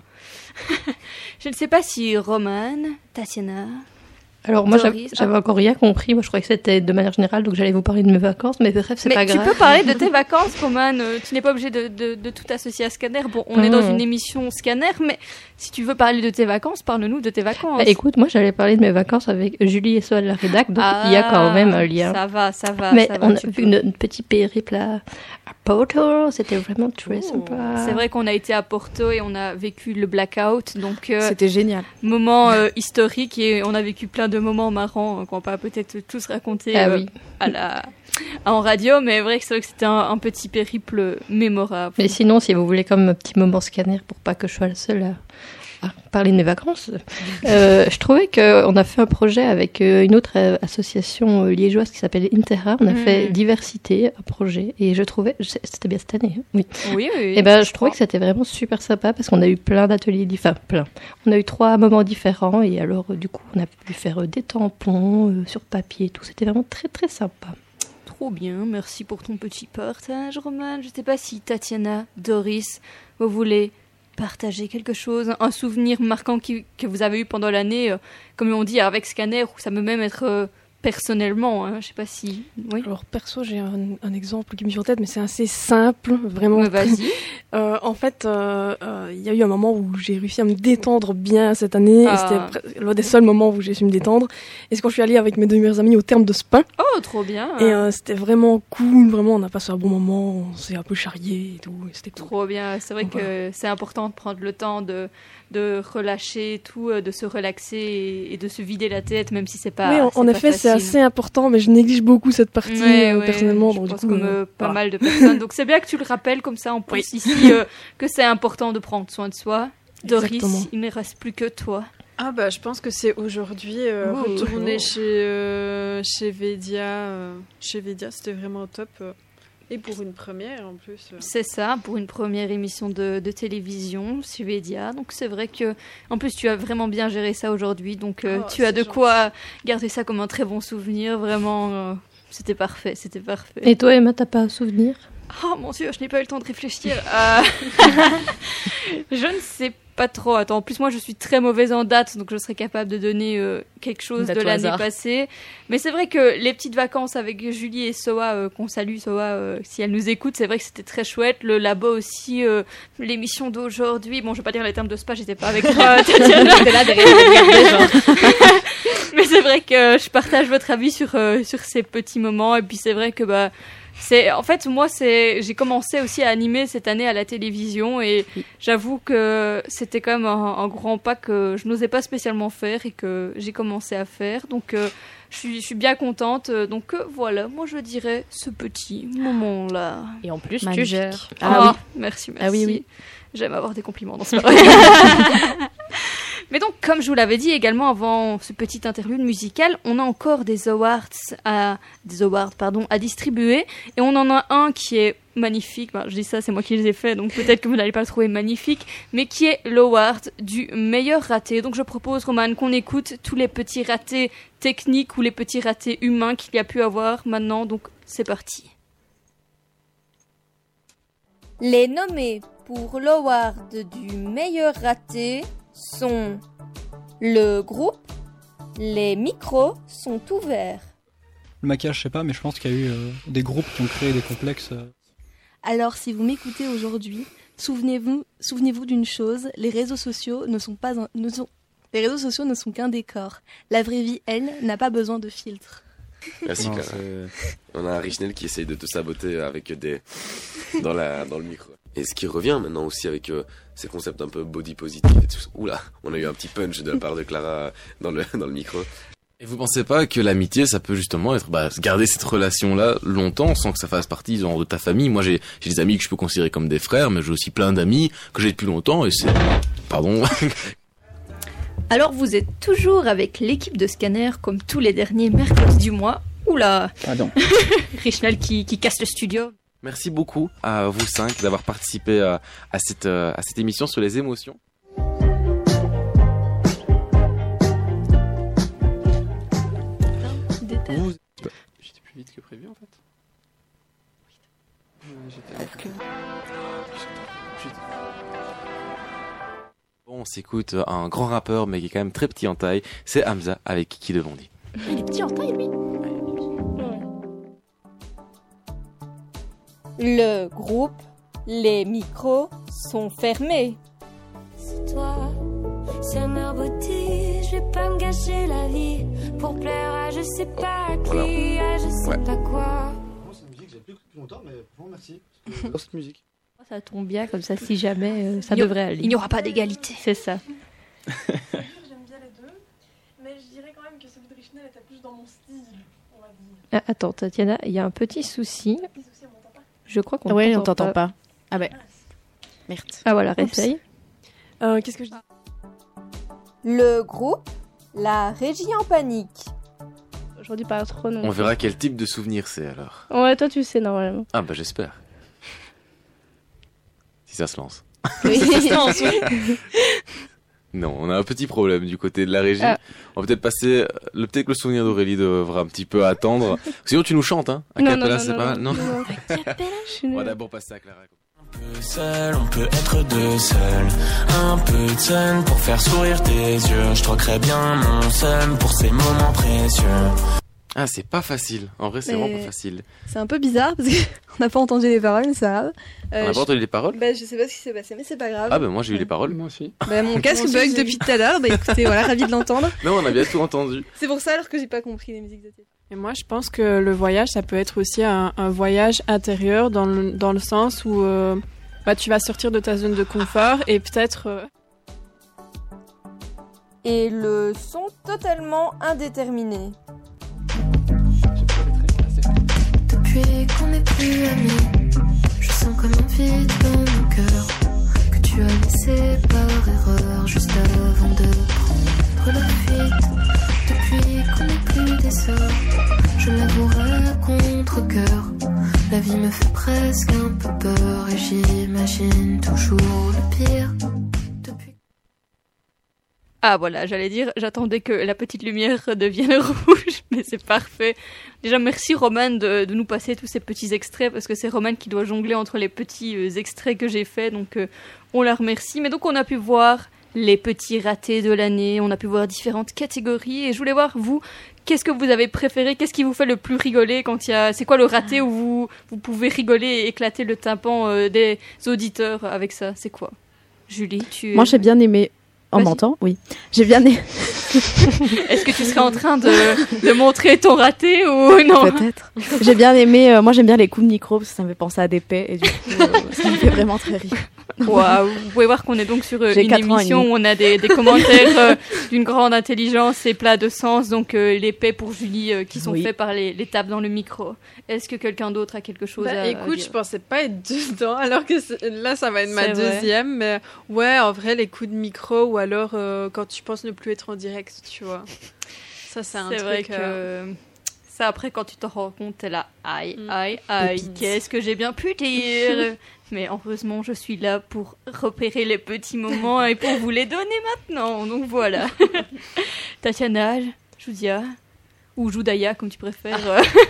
Je ne sais pas si Romane, Tatiana... Alors moi Doris, j'avais, j'avais encore rien compris, moi je croyais que c'était de manière générale, donc j'allais vous parler de mes vacances, mais bref c'est mais pas tu grave. peux parler de tes vacances, Romane, euh, tu n'es pas obligé de, de, de tout associer à Scanner. Bon, on est dans Mmh. une émission Scanner, mais si tu veux parler de tes vacances, parle-nous de tes vacances. Bah, écoute, moi j'allais parler de mes vacances avec Julie et Soa de la rédac, donc il y a quand même un lien. Ça va, ça va. Mais ça va, on a tu vu peux. une, une petite périple à, à Porto, c'était vraiment très sympa. C'est vrai qu'on a été à Porto et on a vécu le blackout, donc euh, C'était génial. moment euh, historique et on a vécu plein de moments marrants euh, qu'on va peut-être tous raconter Ah euh, oui. à la en radio, mais vrai que c'est vrai que c'était un, un petit périple mémorable. Mais sinon, si vous voulez comme un petit moment Scanner pour pas que je sois la seule à, à parler de mes vacances, euh, je trouvais qu'on a fait un projet avec euh, une autre euh, association euh, liégeoise qui s'appelle Intera. On a Mm. fait diversité, un projet, et je trouvais, je sais- c'était bien cette année, hein, oui. Oui, oui. Et ben, je trouvais que c'était vraiment super sympa parce qu'on a eu plein d'ateliers, dif- enfin plein. On a eu trois moments différents et alors euh, du coup, on a pu faire euh, des tampons euh, sur papier et tout. C'était vraiment très très sympa. Trop bien, merci pour ton petit partage, Roman. Je sais pas si Tatiana, Doris, vous voulez partager quelque chose, un souvenir marquant qui- que vous avez eu pendant l'année, euh, comme on dit avec Scanner, ou ça peut même être euh, personnellement, hein, je sais pas si... Oui. Alors perso, j'ai un, un exemple qui me vient en tête, mais c'est assez simple, vraiment. Ouais, vas-y. Euh, en fait, euh, euh, il y a eu un moment où j'ai réussi à me détendre bien cette année. Ah. Et c'était pre- l'un des seuls moments où j'ai su me détendre. Et c'est quand je suis allée avec mes deux meilleurs amis au terme de Spin. Oh, trop bien. Et euh, c'était vraiment cool, vraiment, on a passé un bon moment, on s'est un peu charrié et tout, et c'était cool. Trop bien, c'est vrai que c'est important de prendre le temps de, de relâcher tout, euh, de se relaxer et, et de se vider la tête, même si c'est pas oui, en, c'est en pas effet, c'est facile. assez important, mais je néglige beaucoup cette partie Ouais, euh, ouais, personnellement. je Donc, pense du coup, comme euh, euh, pas voilà. mal de personnes. Donc c'est bien que tu le rappelles comme ça en plus Oui. ici euh, que c'est important de prendre soin de soi. Doris, Exactement. il ne reste plus que toi. Ah bah je pense que c'est aujourd'hui euh, Oh. retourner Oh. chez euh, chez Vedia euh, chez Vedia, c'était vraiment top euh, et pour une première en plus. euh. C'est ça, pour une première émission de, de télévision sur Vedia. Donc c'est vrai que, en plus, tu as vraiment bien géré ça aujourd'hui. Donc euh, Oh, tu as c'est de quoi garder ça comme un très bon souvenir. Vraiment, euh, c'était parfait, c'était parfait. Et toi, Emma, t'as pas un souvenir? Oh mon Dieu, je n'ai pas eu le temps de réfléchir. Euh, je ne sais pas trop. Attends, en plus moi je suis très mauvaise en date, donc je serais capable de donner euh, quelque chose Date de au l'année hasard. passée. Mais c'est vrai que les petites vacances avec Julie et Soa, euh, qu'on salue Soa euh, si elle nous écoute, c'est vrai que c'était très chouette. Le labo aussi, euh, l'émission d'aujourd'hui. Bon, je vais pas dire les termes de spa, j'étais pas avec toi, Tatiana. J'étais là derrière, je regardais, genre. Mais c'est vrai que je partage votre avis sur euh, sur ces petits moments. Et puis c'est vrai que bah c'est en fait moi c'est j'ai commencé aussi à animer cette année à la télévision et j'avoue que c'était quand même un, un grand pas que je n'osais pas spécialement faire et que j'ai commencé à faire. Donc euh, je suis je suis bien contente. Donc euh, voilà, moi je dirais ce petit moment là. Et en plus, tu Magnifique. gères. Ah, Ah oui. merci, merci. Ah oui, oui. J'aime avoir des compliments dans ce soirée. Mais donc, comme je vous l'avais dit également avant ce petit interlude musical, on a encore des awards à, des awards, pardon, à distribuer. Et on en a un qui est magnifique. Bah, je dis ça, c'est moi qui les ai faits, donc peut-être que vous n'allez pas le trouver magnifique. Mais qui est l'award du meilleur raté. Donc je propose, Roman, qu'on écoute tous les petits ratés techniques ou les petits ratés humains qu'il y a pu avoir maintenant. Donc c'est parti. Les nommés pour l'award du meilleur raté sont le groupe. Les micros sont ouverts. Le maquillage, je sais pas, mais je pense qu'il y a eu euh, des groupes qui ont créé des complexes. euh. Alors, si vous m'écoutez aujourd'hui, souvenez-vous, souvenez-vous d'une chose, les réseaux sociaux ne sont pas un- ne sont, les réseaux sociaux ne sont qu'un décor. La vraie vie, elle, n'a pas besoin de filtre. Merci, Non, Clara. On a un Richnel qui essaye de te saboter avec des dans la dans le micro. Et ce qui revient maintenant aussi avec euh, ces concepts un peu body positive et tout. Oula, on a eu un petit punch de la part de Clara dans le dans le micro. Et vous pensez pas que l'amitié, ça peut justement être, bah, garder cette relation-là longtemps sans que ça fasse partie, genre, de ta famille. Moi, j'ai, j'ai des amis que je peux considérer comme des frères, mais j'ai aussi plein d'amis que j'ai depuis longtemps et c'est, pardon. Alors vous êtes toujours avec l'équipe de Scanner comme tous les derniers mercredis du mois. Oula. Pardon. Richnel qui, qui casse le studio. Merci beaucoup à vous cinq d'avoir participé à, à, cette, à cette émission sur les émotions. Vous... J'étais plus vite que prévu en fait. Euh, j'étais... Bon, on s'écoute un grand rappeur mais qui est quand même très petit en taille, c'est Hamza avec Kiki de Bondy. Il est petit en taille lui. Le groupe, les micros sont fermés. C'est toi, Summer Body, je vais pas me gâcher la vie pour plaire à je sais pas qui, voilà. à je sais ouais. pas quoi. Moi, c'est une musique que j'ai plus écoutée depuis longtemps, mais vraiment merci. Dans cette musique. Ça tombe bien, comme ça, si jamais, euh, ça il devrait aller. Il n'y aura pas d'égalité. C'est ça. J'aime bien les deux, mais je dirais quand même que celui de Richnel était plus dans mon style, on va dire. Ah, attends, Tatiana, il y a un petit souci. Petit souci, on m'entend pas. Je crois qu'on ouais, t'entend on t'entend pas. pas. Ah ben, merde. Ah voilà, réessaye. Euh, qu'est-ce que je dis? Le groupe, la régie en panique. Aujourd'hui, pas trop non. On verra quel type de souvenir c'est alors. Ouais, toi tu sais normalement. Ah bah j'espère. Si ça se lance. Oui, ça se lance, oui. Non, on a un petit problème du côté de la régie. Ah. On va peut-être passer. Le, peut-être que le souvenir d'Aurélie devra un petit peu attendre. Sinon, tu nous chantes, hein. A cappella, c'est pas mal. Non, non. On va d'abord passer à Clara. Un peu seul, on peut être deux seuls. Un peu de scène pour faire sourire tes yeux. Je troquerais bien mon seum pour ces moments précieux. Ah, c'est pas facile. En vrai, c'est mais... vraiment pas facile. C'est un peu bizarre parce qu'on n'a pas entendu les paroles, mais c'est grave. Euh, on n'a pas entendu les paroles Bah, je sais pas ce qui s'est passé, mais c'est pas grave. Ah, bah, moi j'ai eu les paroles. Moi aussi. Bah, mon casque bug depuis tout à l'heure. Bah, écoutez, voilà, ravi de l'entendre. Non, on a bien tout entendu. C'est pour ça alors que j'ai pas compris les musiques de tête. Et moi, je pense que le voyage, ça peut être aussi un, un voyage intérieur dans le, dans le sens où euh, bah, tu vas sortir de ta zone de confort et peut-être. Euh... Et le son totalement indéterminé. Depuis qu'on n'est plus amis, je sens comme un vide dans mon cœur que tu as laissé par erreur juste avant de prendre la fuite. Depuis qu'on n'est plus des sœurs, je l'avouerai à contre-cœur. La vie me fait presque un peu peur et j'imagine toujours le pire. Depuis... Ah voilà, j'allais dire, j'attendais que la petite lumière devienne rouge, mais c'est parfait. Déjà, merci Roman de, de nous passer tous ces petits extraits, parce que c'est Roman qui doit jongler entre les petits euh, extraits que j'ai faits, donc euh, on la remercie. Mais donc on a pu voir les petits ratés de l'année, on a pu voir différentes catégories, et je voulais voir, vous, qu'est-ce que vous avez préféré, qu'est-ce qui vous fait le plus rigoler quand il y a... C'est quoi le raté où vous, vous pouvez rigoler et éclater le tympan euh, des auditeurs avec ça? C'est quoi? Julie, tu... Moi j'ai bien aimé... On m'entend? Oui. J'ai bien aimé. Est-ce que tu serais en train de, de montrer ton raté ou non? Peut-être. J'ai bien aimé, euh, moi j'aime bien les coups de micro parce que ça me fait penser à des paix et du coup euh, ça me fait vraiment très rire. Wow, vous pouvez voir qu'on est donc sur euh, une émission où on a des, des commentaires euh, d'une grande intelligence et plein de sens, donc euh, les paix pour Julie euh, qui sont oui. faits par les, les tapes dans le micro. Est-ce que quelqu'un d'autre a quelque chose bah, à écoute, à dire? Je pensais pas être dedans, alors que là ça va être ma c'est deuxième, mais ouais, en vrai les coups de micro ou alors euh, quand tu penses ne plus être en direct, tu vois. Ça c'est un c'est truc... vrai que... Euh... Ça, après, quand tu t'en rends compte, t'es là, aïe, aïe, aïe, qu'est-ce que j'ai bien pu dire? Mais heureusement, je suis là pour repérer les petits moments et pour vous les donner maintenant. Donc voilà. Tatiana, Joudia, ou Joudaya, comme tu préfères.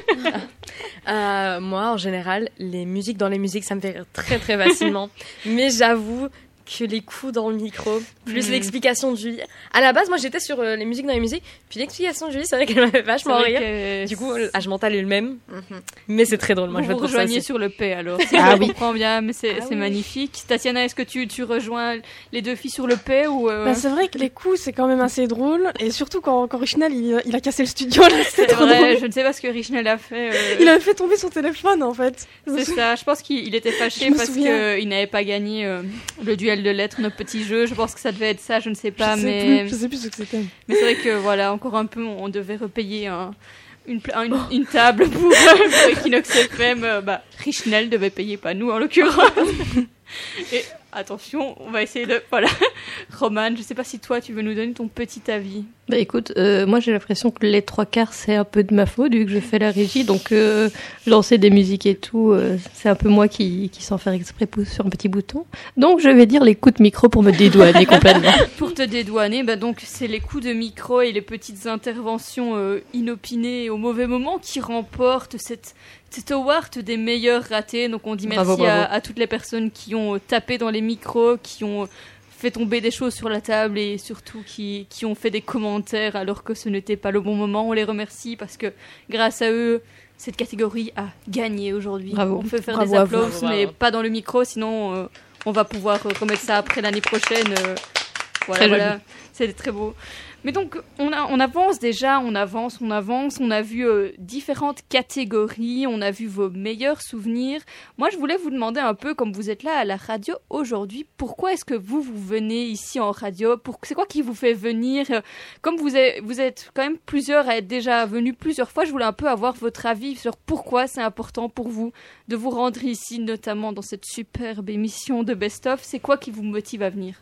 euh, moi, en général, les musiques dans les musiques, ça me fait rire très très facilement. Mais j'avoue que les coups dans le micro, plus mmh. l'explication de Julie. À la base, moi, j'étais sur euh, les musiques dans les musiques, puis l'explication de Julie, c'est vrai qu'elle m'avait vachement rire. Que... Du coup, l'âge mental est le même, mmh. mais c'est très drôle. Moi, vous je vous trouve ça rejoignez aussi. sur le P, alors. Si ah je oui. comprends bien, mais c'est, ah c'est oui. magnifique. Tatiana, est-ce que tu, tu rejoins les deux filles sur le P ou euh... bah, c'est vrai que les coups, c'est quand même assez drôle, et surtout quand, quand Richnel, il, il a cassé le studio, là, c'est trop vrai, drôle. Je ne sais pas ce que Richnel a fait. Euh... Il a fait tomber son téléphone, en fait. C'est ça, je pense qu'il était fâché parce qu'il n'avait pas gagné euh, le duel de lettres, notre petit jeu. Je pense que ça devait être ça, je ne sais pas, je sais mais... Plus, je sais plus ce que c'était. Mais c'est vrai que, voilà, encore un peu, on devait repayer un... Une, une, une table pour, pour Equinox F M. Euh, bah, Richnel devait payer, pas nous en l'occurrence. Et attention, on va essayer de... Voilà. Roman, je sais pas si toi, tu veux nous donner ton petit avis. Bah écoute, euh, moi j'ai l'impression que les trois quarts c'est un peu de ma faute vu que je fais la régie, donc euh, lancer des musiques et tout, euh, c'est un peu moi qui, qui sans faire exprès pousse sur un petit bouton. Donc je vais dire les coups de micro pour me dédouaner complètement. Pour te dédouaner, bah donc c'est les coups de micro et les petites interventions euh, inopinées au mauvais moment qui remportent cette, cette award des meilleurs ratés. Donc on dit merci Bravo, bravo. À, à toutes les personnes qui ont euh, tapé dans les micros, qui ont... Euh, fait tomber des choses sur la table et surtout qui, qui ont fait des commentaires alors que ce n'était pas le bon moment. On les remercie parce que grâce à eux, cette catégorie a gagné aujourd'hui. Bravo. On peut faire Bravo des à applaudissements, vous. mais Bravo. pas dans le micro, sinon euh, on va pouvoir euh, remettre ça après l'année prochaine. euh, voilà, Très voilà. joli. C'est très beau. Mais donc, on, a, on avance déjà, on avance, on avance. On a vu euh, différentes catégories, on a vu vos meilleurs souvenirs. Moi, je voulais vous demander un peu, comme vous êtes là à la radio aujourd'hui, pourquoi est-ce que vous, vous venez ici en radio? Pour, c'est quoi qui vous fait venir? Comme vous êtes, vous êtes quand même plusieurs à être déjà venus plusieurs fois, je voulais un peu avoir votre avis sur pourquoi c'est important pour vous de vous rendre ici, notamment dans cette superbe émission de Best Of. C'est quoi qui vous motive à venir?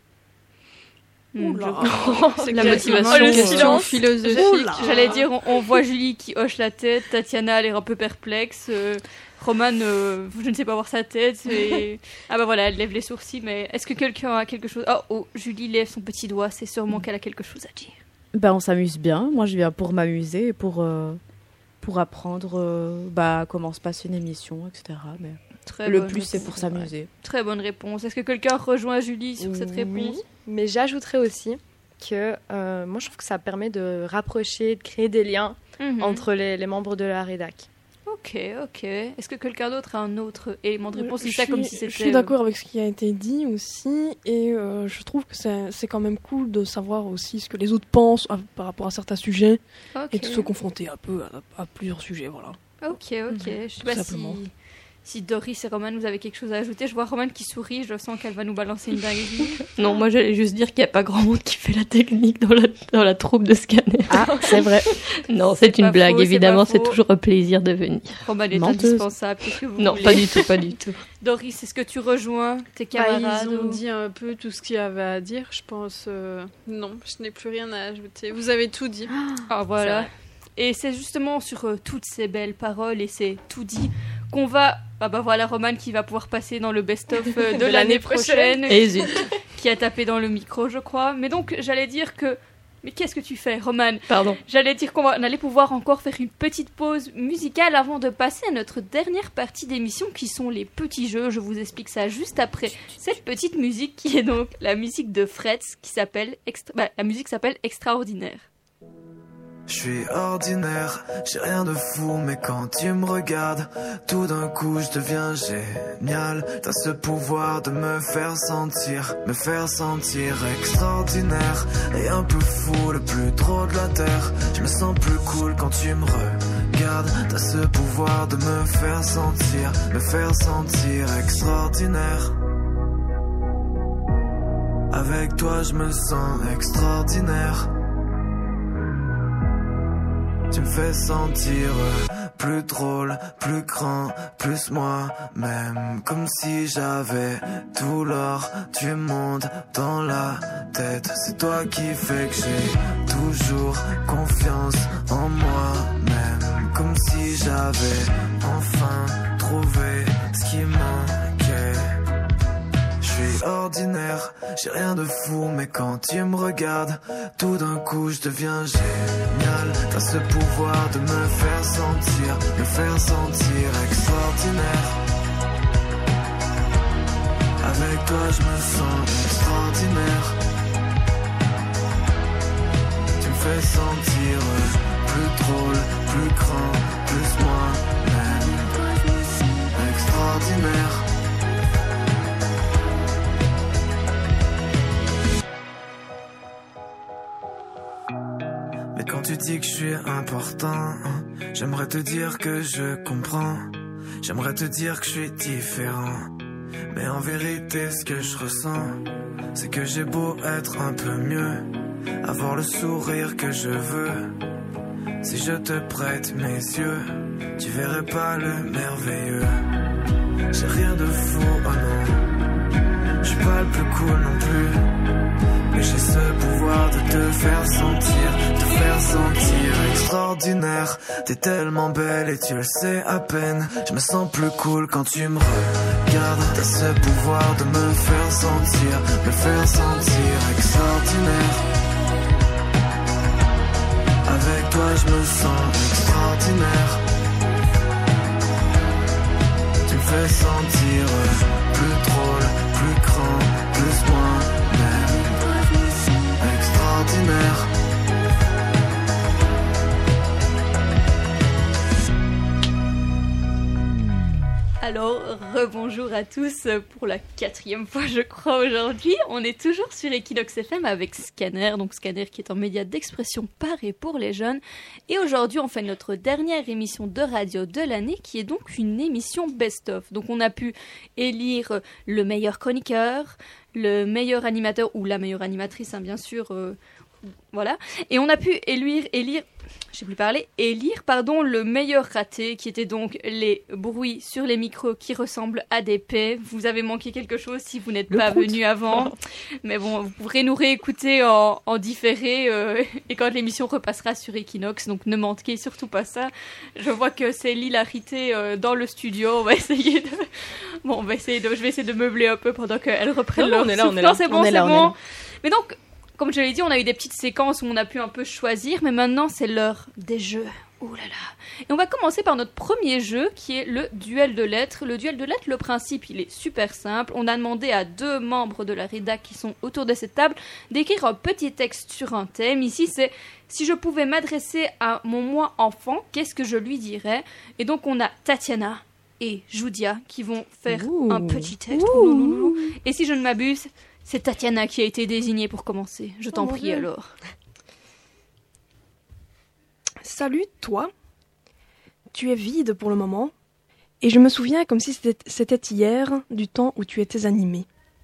Hmm, Oula. je- C'est la quel- motivation Oh, le euh, silence philosophique. Oula. J'allais dire, on, on voit Julie qui hoche la tête, Tatiana a l'air un peu perplexe, euh, Roman, euh, je ne sais pas voir sa tête, et... ah bah voilà, elle lève les sourcils, mais est-ce que quelqu'un a quelque chose? Oh, oh, Julie lève son petit doigt, c'est sûrement qu'elle a quelque chose à dire. Bah, on s'amuse bien. Moi, je viens pour m'amuser et pour, euh, pour apprendre euh, bah, comment se passe une émission, et cetera. Mais Très le bonne plus, c'est réponse. pour s'amuser. Très bonne réponse. Est-ce que quelqu'un rejoint Julie sur cette réponse? Oui, mais j'ajouterais aussi que euh, moi je trouve que ça permet de rapprocher, de créer des liens Mhm. entre les, les membres de la rédac. Ok, ok. Est-ce que quelqu'un d'autre a un autre élément de réponse? Je C'est ça suis- comme si c'était... Je suis d'accord avec ce qui a été dit aussi, et euh, je trouve que c'est c'est quand même cool de savoir aussi ce que les autres pensent à- par rapport à certains sujets, Ok. et de se confronter un peu à, à plusieurs sujets, voilà. Ok, ok. Je sais Tout pas si, simplement. si Doris et Roman, vous avez quelque chose à ajouter. Je vois Roman qui sourit, je sens qu'elle va nous balancer une dinguerie. Non, moi j'allais juste dire qu'il n'y a pas grand monde qui fait la technique dans la, dans la troupe de Scanner. Ah, c'est vrai. Non, c'est C'est une pas blague, faux, c'est évidemment, pas c'est faux. toujours un plaisir de venir. Roman est Menteuse. indispensable. Qu'est-ce que vous Non, voulez? pas du tout, pas du tout. Doris, est-ce que tu rejoins tes Bah, camarades? ils ont ou- dit un peu tout ce qu'il y avait à dire, je pense. euh, Non, je n'ai plus rien à ajouter. Vous avez tout dit. Ah voilà. Et c'est justement sur euh, toutes ces belles paroles et c'est tout dit qu'on va... Ah bah voilà Roman qui va pouvoir passer dans le best-of euh, de, De l'année l'année prochaine. prochaine. Et zut. Qui a tapé dans le micro, je crois. Mais donc, j'allais dire que... Mais qu'est-ce que tu fais, Roman? Pardon. J'allais dire qu'on va- on allait pouvoir encore faire une petite pause musicale avant de passer à notre dernière partie d'émission qui sont les petits jeux. Je vous explique ça juste après cette petite musique qui est donc la musique de Fretz qui s'appelle... Extra... bah, la musique s'appelle Extraordinaire. Je suis ordinaire, j'ai rien de fou, mais quand tu me regardes, tout d'un coup je deviens génial. T'as ce pouvoir de me faire sentir, me faire sentir extraordinaire et un peu fou, le plus drôle de la terre. Je me sens plus cool quand tu me regardes. T'as ce pouvoir de me faire sentir, me faire sentir extraordinaire. Avec toi je me sens extraordinaire. Tu me fais sentir plus drôle, plus grand, plus moi-même. Comme si j'avais tout l'or du monde dans la tête. C'est toi qui fais que j'ai toujours confiance en moi-même. Comme si j'avais enfin trouvé ce qui manquait. Je suis ordinaire, j'ai rien de fou, mais quand tu me regardes, tout d'un coup je deviens génial. T'as ce pouvoir de me faire sentir, me faire sentir extraordinaire. Avec toi je me sens extraordinaire. Tu me fais sentir plus drôle, plus grand, plus moi-même. Extraordinaire. Mais quand tu dis que je suis important, j'aimerais te dire que je comprends. J'aimerais te dire que je suis différent. Mais en vérité ce que je ressens, c'est que j'ai beau être un peu mieux, avoir le sourire que je veux. Si je te prête mes yeux, tu verrais pas le merveilleux. J'ai rien de fou, oh non. Je suis pas le plus cool non plus, mais j'ai ce pouvoir de te faire sentir, te faire sentir extraordinaire. T'es tellement belle et tu le sais à peine. Je me sens plus cool quand tu me regardes. T'as ce pouvoir de me faire sentir, me faire sentir extraordinaire. Avec toi je me sens extraordinaire. Tu me fais sentir plus drôle, plus grand, plus moi-même. Extraordinaire. Alors, rebonjour à tous pour la quatrième fois, je crois, aujourd'hui. On est toujours sur Equinox F M avec Scanner, donc Scanner qui est un média d'expression par et pour les jeunes. Et aujourd'hui, on fait notre dernière émission de radio de l'année, qui est donc une émission best-of. Donc, on a pu élire le meilleur chroniqueur, le meilleur animateur, ou la meilleure animatrice, hein, bien sûr, euh, voilà. Et on a pu élire, élire, je sais plus parler, élire, pardon, le meilleur raté, qui était donc les bruits sur les micros qui ressemblent à des paix. Vous avez manqué quelque chose si vous n'êtes pas venu avant. Mais bon, vous pourrez nous réécouter en, en différé euh, et quand l'émission repassera sur Equinox. Donc ne manquez surtout pas ça. Je vois que c'est l'hilarité euh, dans le studio. On va essayer de... Bon, on va essayer de... je vais essayer de meubler un peu pendant qu'elles reprennent leur on est là, souffle. on est là. Non, c'est bon, On est c'est là, on est bon. là. Mais donc... Comme je l'ai dit, on a eu des petites séquences où on a pu un peu choisir, mais maintenant c'est l'heure des jeux. Ouh là là. Et on va commencer par notre premier jeu qui est le duel de lettres. Le duel de lettres, le principe, il est super simple. On a demandé à deux membres de la rédac qui sont autour de cette table d'écrire un petit texte sur un thème. Ici, c'est si je pouvais m'adresser à mon moi enfant, qu'est-ce que je lui dirais? Et donc on a Tatiana et Joudia qui vont faire Ouh. un petit texte. Ouh. Et si je ne m'abuse, c'est Tatiana qui a été désignée pour commencer. Je t'en Oh, mon prie Dieu. alors. Salut, toi. Tu es vide pour le moment, et je me souviens comme si c'était c'était hier du temps où tu étais animé.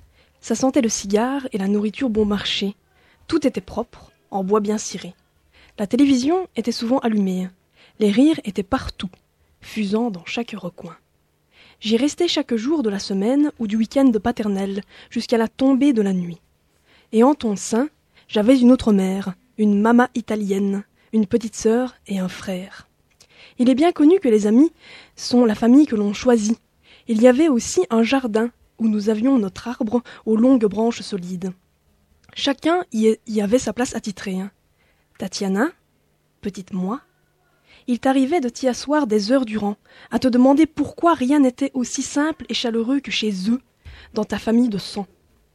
Ça sentait le cigare et la nourriture bon marché. Tout était propre, en bois bien ciré. La télévision était souvent allumée. Les rires étaient partout, fusant dans chaque recoin. J'y restais chaque jour de la semaine ou du week-end de paternelle, jusqu'à la tombée de la nuit. Et en ton sein, j'avais une autre mère, une mama italienne, une petite sœur et un frère. Il est bien connu que les amis sont la famille que l'on choisit. Il y avait aussi un jardin où nous avions notre arbre aux longues branches solides. Chacun y, y avait sa place attitrée. Tatiana, petite moi. Il t'arrivait de t'y asseoir des heures durant, à te demander pourquoi rien n'était aussi simple et chaleureux que chez eux, dans ta famille de sang.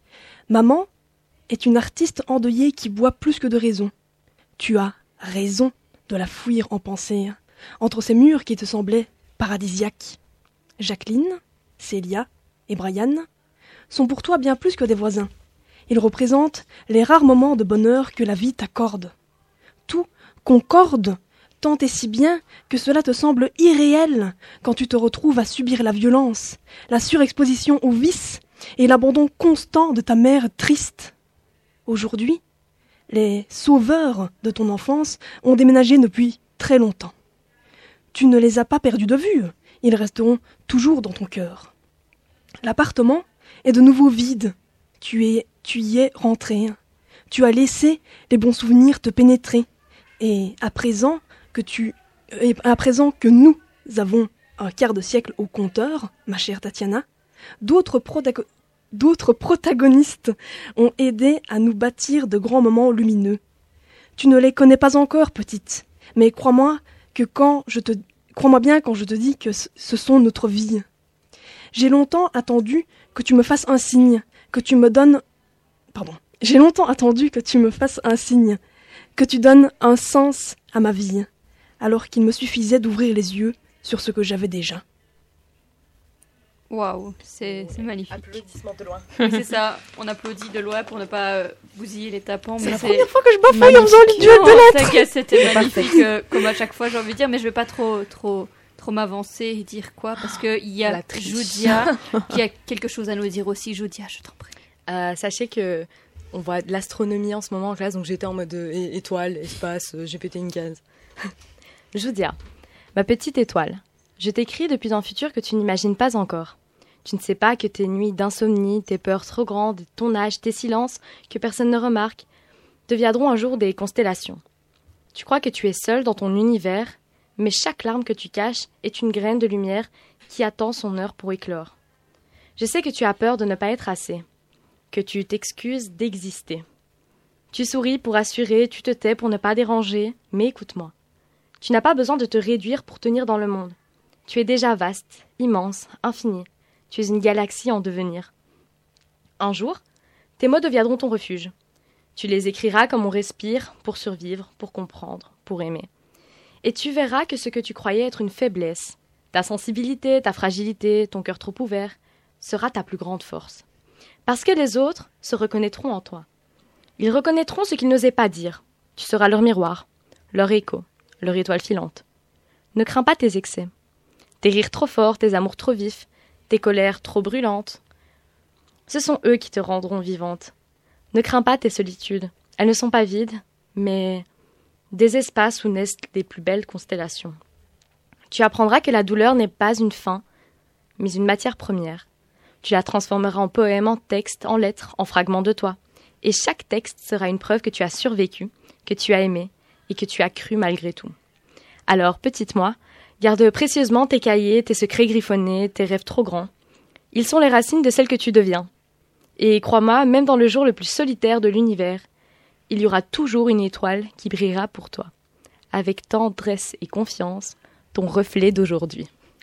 Maman est une artiste endeuillée qui boit plus que de raison. Tu as raison de la fuir en pensée, entre ces murs qui te semblaient paradisiaques. Jacqueline, Célia et Brian sont pour toi bien plus que des voisins. Ils représentent les rares moments de bonheur que la vie t'accorde. Tout concorde tant et si bien que cela te semble irréel quand tu te retrouves à subir la violence, la surexposition au vice et l'abandon constant de ta mère triste. Aujourd'hui, les sauveurs de ton enfance ont déménagé depuis très longtemps. Tu ne les as pas perdus de vue, ils resteront toujours dans ton cœur. L'appartement est de nouveau vide, tu, es, tu y es rentré, tu as laissé les bons souvenirs te pénétrer, et à présent que tu, et à présent que nous avons un quart de siècle au compteur, ma chère Tatiana, d'autres protago- d'autres protagonistes ont aidé à nous bâtir de grands moments lumineux. Tu ne les connais pas encore, petite, mais crois-moi que quand je te, crois-moi bien quand je te dis que ce sont notre vie. J'ai longtemps attendu que tu me fasses un signe, que tu me donnes, pardon, j'ai longtemps attendu que tu me fasses un signe, que tu donnes un sens à ma vie, alors qu'il me suffisait d'ouvrir les yeux sur ce que j'avais déjà. Waouh, c'est c'est magnifique. Applaudissements de loin. Oui, c'est ça, on applaudit de loin pour ne pas euh, bousiller les tapants. C'est mais la première fois que je bafouille en magnifique. faisant le duel de Non, lettres. t'inquiète, c'était C'est magnifique, parfait. euh, comme à chaque fois j'ai envie de dire, mais je vais pas trop, trop, trop m'avancer et dire quoi, parce qu'il y a La triche. Joudia qui a quelque chose à nous dire aussi. Joudia, je t'en prie. Euh, sachez que on voit de l'astronomie en ce moment en classe, donc j'étais en mode euh, é- étoile, espace, euh, j'ai pété une case. Joudia, ma petite étoile, je t'écris depuis un futur que tu n'imagines pas encore. Tu ne sais pas que tes nuits d'insomnie, tes peurs trop grandes, ton âge, tes silences, que personne ne remarque, deviendront un jour des constellations. Tu crois que tu es seul dans ton univers, mais chaque larme que tu caches est une graine de lumière qui attend son heure pour éclore. Je sais que tu as peur de ne pas être assez, que tu t'excuses d'exister. Tu souris pour assurer, tu te tais pour ne pas déranger, mais écoute-moi. Tu n'as pas besoin de te réduire pour tenir dans le monde. Tu es déjà vaste, immense, infini. Tu es une galaxie en devenir. Un jour, tes mots deviendront ton refuge. Tu les écriras comme on respire pour survivre, pour comprendre, pour aimer. Et tu verras que ce que tu croyais être une faiblesse, ta sensibilité, ta fragilité, ton cœur trop ouvert, sera ta plus grande force. Parce que les autres se reconnaîtront en toi. Ils reconnaîtront ce qu'ils n'osaient pas dire. Tu seras leur miroir, leur écho, leur étoile filante. Ne crains pas tes excès. Tes rires trop forts, tes amours trop vifs, tes colères trop brûlantes. Ce sont eux qui te rendront vivante. Ne crains pas tes solitudes. Elles ne sont pas vides, mais des espaces où naissent les plus belles constellations. Tu apprendras que la douleur n'est pas une fin, mais une matière première. Tu la transformeras en poème, en texte, en lettres, en fragments de toi. Et chaque texte sera une preuve que tu as survécu, que tu as aimé et que tu as cru malgré tout. Alors, petite moi, garde précieusement tes cahiers, tes secrets griffonnés, tes rêves trop grands. Ils sont les racines de celle que tu deviens. Et crois-moi, même dans le jour le plus solitaire de l'univers, il y aura toujours une étoile qui brillera pour toi. Avec tendresse et confiance, ton reflet d'aujourd'hui.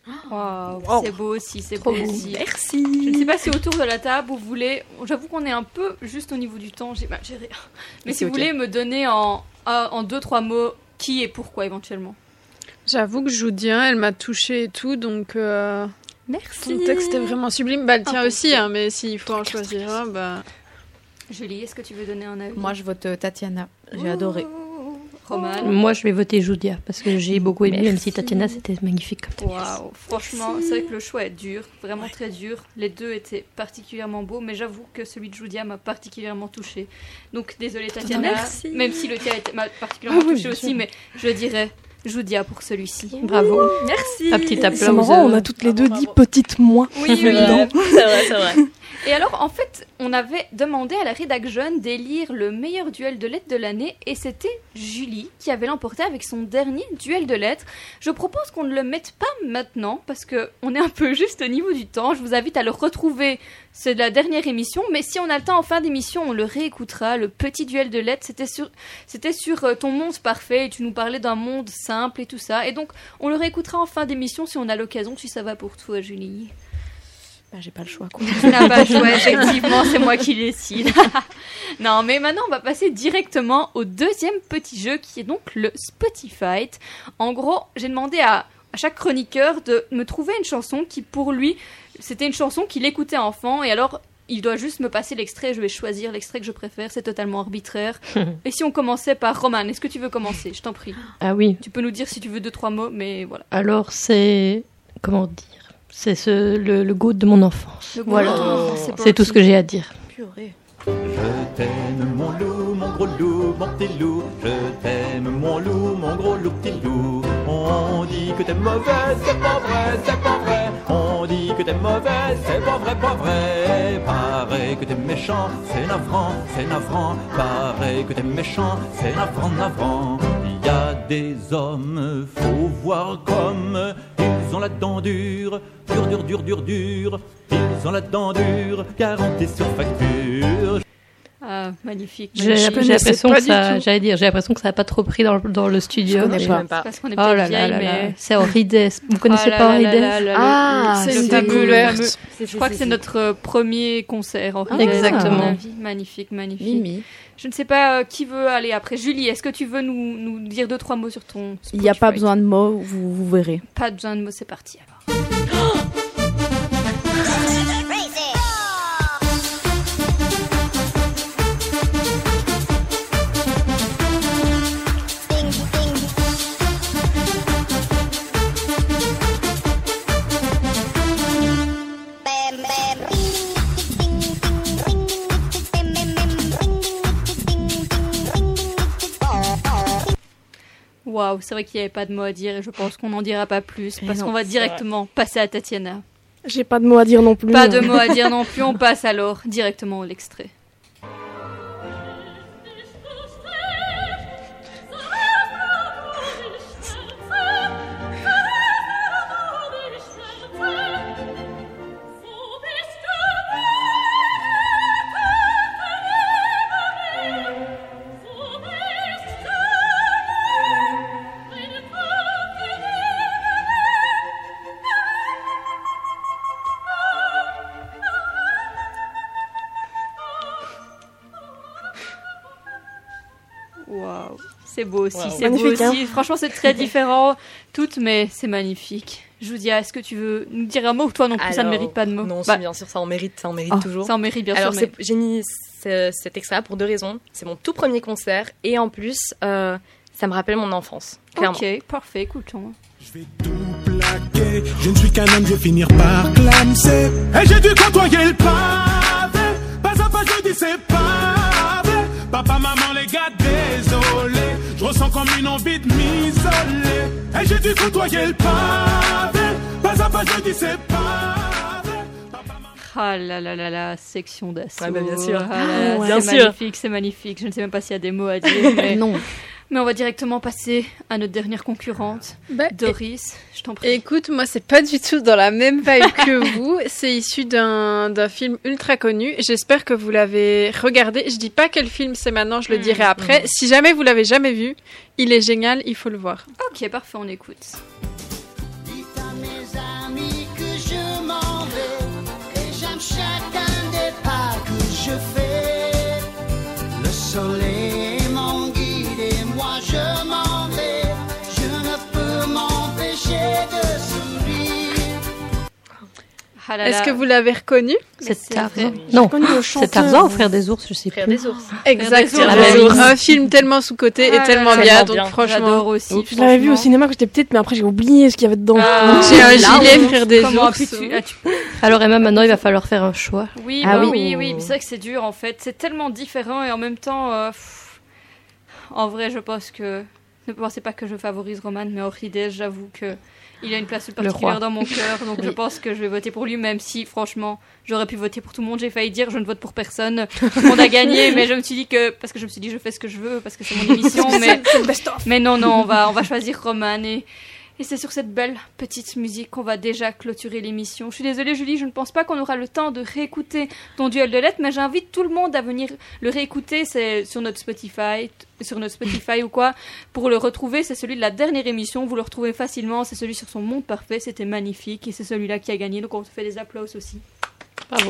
Wow, Wow. c'est beau aussi, c'est Trop beau beau. aussi. Merci. Je ne sais pas si autour de la table vous voulez. J'avoue qu'on est un peu juste au niveau du temps. J'ai mal géré. Mais Mais si c'est vous ok. voulez me donner en, en deux trois mots qui et pourquoi éventuellement. J'avoue que Joudia, elle m'a touchée et tout, donc. Euh... Merci. Ton texte est vraiment sublime. Bah, le tien Ah, aussi, hein, mais s'il faut en choisir un, bah. Julie, est-ce que tu veux donner un avis? Moi, je vote euh, Tatiana. J'ai adoré. Roman. Moi, je vais voter Joudia parce que j'ai beaucoup aimé, même si Tatiana c'était magnifique comme texte. Waouh, franchement, c'est vrai que le choix est dur, vraiment très dur. Les deux étaient particulièrement beaux, mais j'avoue que celui de Joudia m'a particulièrement touchée. Donc désolée Tatiana, Merci. même si le tien était- m'a particulièrement Ah oui, touchée bien aussi, sûr. mais je dirais Joudia pour celui-ci. Bravo. Merci. Un petit C'est applause. marrant, on a toutes les deux dit petite moi. Oui, oui, Dedans. C'est vrai, c'est vrai. Et alors, en fait, on avait demandé à la rédac jeune d'élire le meilleur duel de lettres de l'année, et c'était Julie qui avait l'emporté avec son dernier duel de lettres. Je propose qu'on ne le mette pas maintenant, parce que on est un peu juste au niveau du temps. Je vous invite à le retrouver, c'est de la dernière émission, mais si on a le temps en fin d'émission, on le réécoutera. Le petit duel de lettres, c'était sur, c'était sur euh, ton monde parfait, et tu nous parlais d'un monde simple et tout ça. Et donc, on le réécoutera en fin d'émission si on a l'occasion, si ça va pour toi, Julie. Bah, j'ai pas le choix, quoi. Tu n'as pas le choix, effectivement, c'est moi qui décide. Non, mais maintenant, on va passer directement au deuxième petit jeu qui est donc le Spotify. En gros, j'ai demandé à, à chaque chroniqueur de me trouver une chanson qui, pour lui, c'était une chanson qu'il écoutait enfant, et alors il doit juste me passer l'extrait, je vais choisir l'extrait que je préfère, c'est totalement arbitraire. Et si on commençait par Roman, est-ce que tu veux commencer? Je t'en prie. Ah oui. Tu peux nous dire si tu veux deux, trois mots, mais voilà. Alors c'est comment dire? C'est ce, le, le goût de mon enfance. Le goût Voilà. de ton enfance, c'est C'est tout ce que j'ai à dire. Purée. Je t'aime mon loup, mon gros loup, mon petit loup. Je t'aime mon loup, mon gros loup, petit loup. On dit que t'es mauvais, c'est pas vrai, c'est pas vrai. On dit que t'es mauvais, c'est pas vrai, pas vrai. Pareil que t'es méchant, c'est navrant, c'est navrant. Pareil que t'es méchant, c'est navrant, navrant. Il y a des hommes, faut voir comme ils ont la dent dure, dur, dur, dur, dur, dur. Ils ont la dent dure, garantie sur facture. Ah, magnifique. J'ai magnifique. j'ai l'impression que ça, j'allais dire, j'ai l'impression que ça n'a pas trop pris dans, le- dans le studio. Je connais pas. C'est parce qu'on est Oh peut-être là là vieille, là là. mais- C'est Henri Dess. Vous connaissez Ah là pas là Henri là Dess? là là, Ah, le- c'est le une fameux- découverte. fameux- Si, Je si, crois si, que c'est si. notre euh, premier concert, Henri Ah, Dess, à mon exactement. avis. Magnifique, magnifique. Mimi. Je ne sais pas euh, qui veut aller après. Julie, est-ce que tu veux nous, nous dire deux, trois mots sur ton Il n'y a pas Spotify? besoin de mots, vous, vous verrez. Pas besoin de mots, c'est parti alors. Waouh, c'est vrai qu'il n'y avait pas de mots à dire et je pense qu'on n'en dira pas plus Eh parce non, qu'on va c'est directement passer à Tatiana. J'ai pas de mots à dire non plus. Pas de mots à dire non plus, on passe alors directement à l'extrait. Waouh, c'est beau aussi, wow. c'est magnifique, beau aussi. Hein. Franchement, c'est très différent, toutes, mais c'est magnifique. Joudia, est-ce que tu veux nous dire un mot ou toi non plus, Alors, ça ne mérite pas de mots? Non, bah. bien sûr, ça en mérite, ça en mérite oh, toujours. Ça en mérite, bien Alors, sûr. Mais... j'ai mis ce, cet extrait pour deux raisons. C'est mon tout premier concert et en plus, euh, ça me rappelle mon enfance, clairement. Ok, parfait, écoutons. Je vais tout plaquer, je ne suis qu'un homme, je vais finir par clamser. Et j'ai dû côtoyer le pavé, pas à pas je dis c'est pavé. Papa, maman, les gars, désolé, je ressens comme une envie de m'isoler. Et j'ai dû côtoyer le pavé, pas à pas je dis c'est pavé. Ah là là là là, section d'assaut. Ah bah bien sûr, ah là, ah, bien c'est sûr. magnifique, c'est magnifique. Je ne sais même pas s'il y a des mots à dire. Mais... non. Mais on va directement passer à notre dernière concurrente, bah, Doris. Je t'en prie. Écoute, moi, c'est pas du tout dans la même vibe que vous. C'est issu d'un, d'un film ultra connu. J'espère que vous l'avez regardé. Je dis pas quel film c'est maintenant, je le dirai mmh, après. Mmh. Si jamais vous l'avez jamais vu, il est génial, il faut le voir. Ok, parfait, on écoute. Dites à mes amis que je m'en vais et j'aime chacun des pas que je fais. Le soleil. Je m'en vais, je ne peux m'empêcher de sourire. Ah là là. Est-ce que vous l'avez reconnu? C'est Tarzan. Non, c'est Tarzan ou Frère des ours, je sais Frère plus. des ours. Exactement. Frère des ours. Un film tellement sous-coté ah, et tellement bien, donc bien. Franchement aussi. Je l'avais vu au cinéma quand j'étais petite, mais après j'ai oublié ce qu'il y avait dedans. Ah, j'ai un gilet Frère des Comment ours. Tu... Ah, tu... Alors Emma, maintenant il va falloir faire un choix. Oui, ah, bah, oui, oui, oui. C'est vrai que c'est dur en fait. C'est tellement différent et en même temps, euh, pff... en vrai, je pense que. Ne pensez pas que je favorise Roman, mais Orchidée, j'avoue que il a une place particulière dans mon cœur, donc oui. Je pense que je vais voter pour lui, même si, franchement, j'aurais pu voter pour tout le monde. J'ai failli dire, je ne vote pour personne. Tout le monde a gagné, mais je me suis dit que, parce que je me suis dit, je fais ce que je veux, parce que c'est mon émission, mais, mais non, non, on va, on va choisir Roman et, et c'est sur cette belle petite musique qu'on va déjà clôturer l'émission. Je suis désolée, Julie, je ne pense pas qu'on aura le temps de réécouter ton duel de lettres, mais j'invite tout le monde à venir le réécouter. C'est sur notre Spotify, sur notre Spotify ou quoi. Pour le retrouver, c'est celui de la dernière émission. Vous le retrouvez facilement. C'est celui sur son monde parfait. C'était magnifique et c'est celui-là qui a gagné. Donc on te fait des applaudissements aussi. Bravo.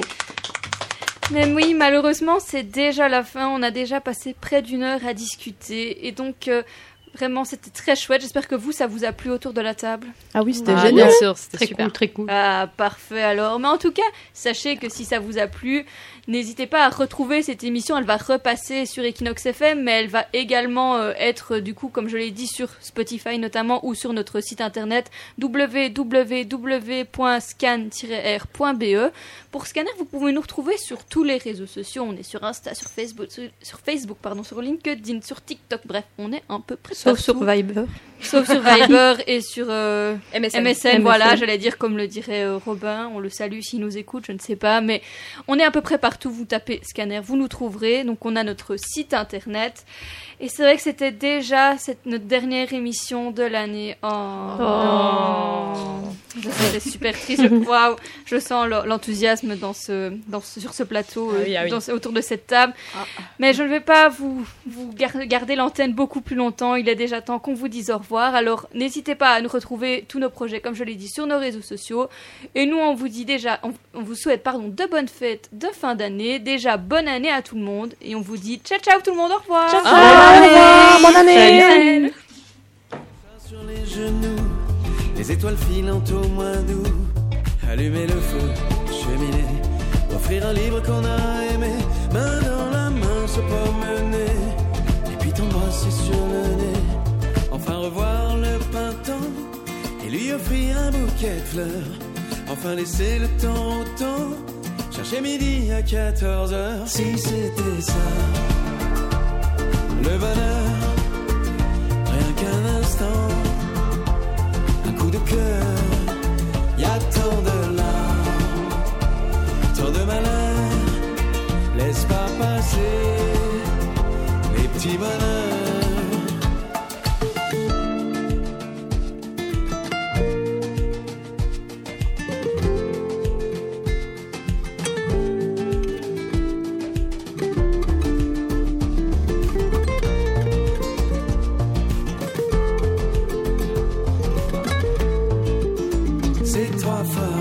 Mais oui, malheureusement, c'est déjà la fin. On a déjà passé près d'une heure à discuter et donc. Euh, Vraiment, c'était très chouette. J'espère que vous, ça vous a plu autour de la table. Ah oui, c'était ah, génial. Bien sûr, c'était très super. cool, très cool. Ah, parfait alors. Mais en tout cas, sachez que si ça vous a plu, n'hésitez pas à retrouver cette émission. Elle va repasser sur Equinox F M, mais elle va également euh, être, du coup, comme je l'ai dit, sur Spotify notamment, ou sur notre site internet w w w point scan tiret r point b e. Pour Scanner, vous pouvez nous retrouver sur tous les réseaux sociaux. On est sur Insta, sur Facebook, sur, sur Facebook, pardon, sur LinkedIn, sur TikTok. Bref, on est un peu près Sauf sur Viber. Sauf sur Viber et sur euh, M S N. M S N. Voilà, j'allais dire comme le dirait euh, Robin. On le salue s'il nous écoute, je ne sais pas. Mais on est à peu près partout. Vous tapez Scanner, vous nous trouverez. Donc on a notre site internet. Et c'est vrai que c'était déjà cette, notre dernière émission de l'année. Oh, oh. Je serais super triste. Waouh, je sens l'enthousiasme dans ce, dans ce, sur ce plateau, ah oui, ah oui. Dans, autour de cette table. Ah. Mais je ne vais pas vous, vous garder l'antenne beaucoup plus longtemps. Il est déjà temps qu'on vous dise au revoir. Alors n'hésitez pas à nous retrouver tous nos projets, comme je l'ai dit, sur nos réseaux sociaux. Et nous, on vous dit déjà, on, on vous souhaite pardon, de bonnes fêtes de fin d'année. Déjà, bonne année à tout le monde. Et on vous dit ciao, ciao tout le monde. Au revoir. Ciao, ciao. Au revoir, bonne année. Salut. Sur les genoux, les étoiles filantes au moins doux. Allumer le feu, cheminer, offrir un livre qu'on a aimé. Main dans la main, se promener, et puis t'embrasser sur le nez. Enfin revoir le printemps et lui offrir un bouquet de fleurs. Enfin laisser le temps au temps, chercher midi à quatorze heures. Si c'était ça, le bonheur, rien qu'un instant, un coup de cœur, y a tant de larmes. petits bonheurs. C'est trois fois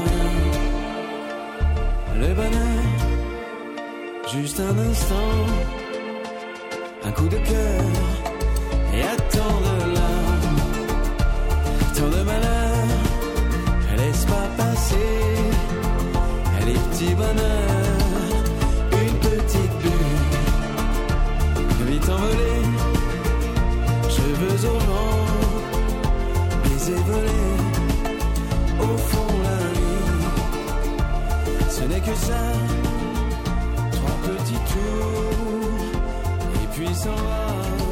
le bonheur, juste un instant, un coup de cœur, et à tant de larmes, tant de malheur, laisse pas passer les petits bonheurs, une petite bulle, vite envolée, cheveux au vent, baisers volés, au fond la nuit, ce n'est que ça, trois petits tours, et puis s'en va.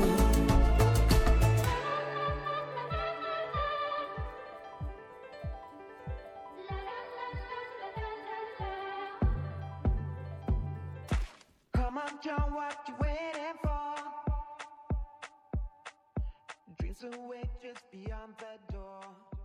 Come on, John, what you waiting for? Dreams awake just beyond the door.